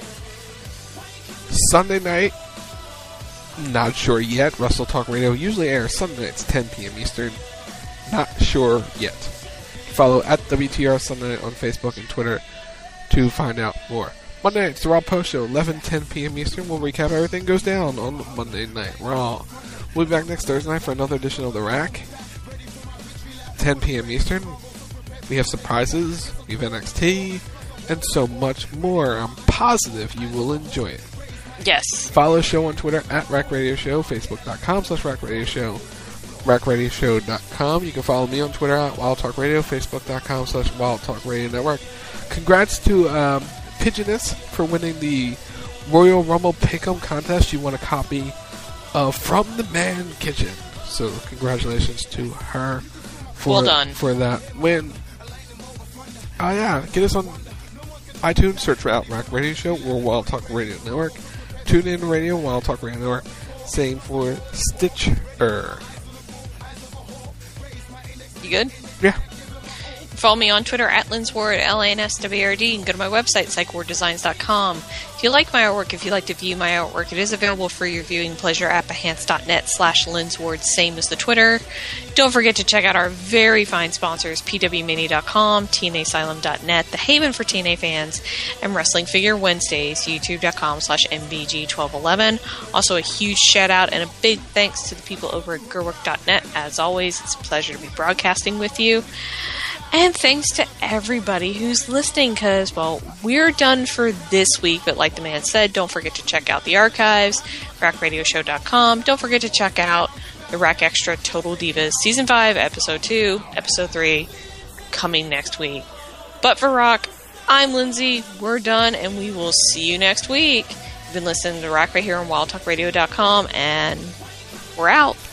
Sunday night, not sure yet. Wrestle Talk Radio usually airs Sunday nights, ten p.m. Eastern. Not sure yet. Follow at W T R Sunday Night on Facebook and Twitter to find out more. Monday night, it's the Raw Post Show, eleven, ten p.m. Eastern. We'll recap everything goes down on Monday Night Raw. We'll be back next Thursday night for another edition of The Rack, ten p.m. Eastern. We have surprises, we have N X T, and so much more. I'm positive you will enjoy it. Yes. Follow the show on Twitter at Rack Radio Show, Facebook.com slash Rack Radio Show, Rack Radio Show dot com. You can follow me on Twitter at Wild Talk Radio, Facebook.com slash Wild Talk Radio Network. Congrats to um, Pigeoness for winning the Royal Rumble Pick'em contest. You won a copy of From the Man Kitchen. So congratulations to her for, well done. for that win. Oh yeah, get us on iTunes, search for Out Rack Radio Show or Wild Talk Radio Network. Tune in Radio, Wild Talk Radio Network. Same for Stitcher. You good? Yeah. Follow me on Twitter at Linsward, L A N S W A R D, and go to my website, psych ward designs dot com. If you like my artwork, if you like to view my artwork, it is available for your viewing pleasure at behance.net slash Linsward, same as the Twitter. Don't forget to check out our very fine sponsors, P W Mania dot com, T N A Asylum dot net, the haven for T N A fans, and Wrestling Figure Wednesdays, YouTube.com slash MBG1211. Also a huge shout out and a big thanks to the people over at Gerwork dot net. As always, it's a pleasure to be broadcasting with you. And thanks to everybody who's listening, because, well, we're done for this week, but like the man said, don't forget to check out the archives, rack radio show dot com. Don't forget to check out the Rack Extra Total Divas Season five, Episode two, Episode three, coming next week. But for Rock, I'm Lindsay, we're done, and we will see you next week. You've been listening to Rock right here on wild talk radio dot com, and we're out.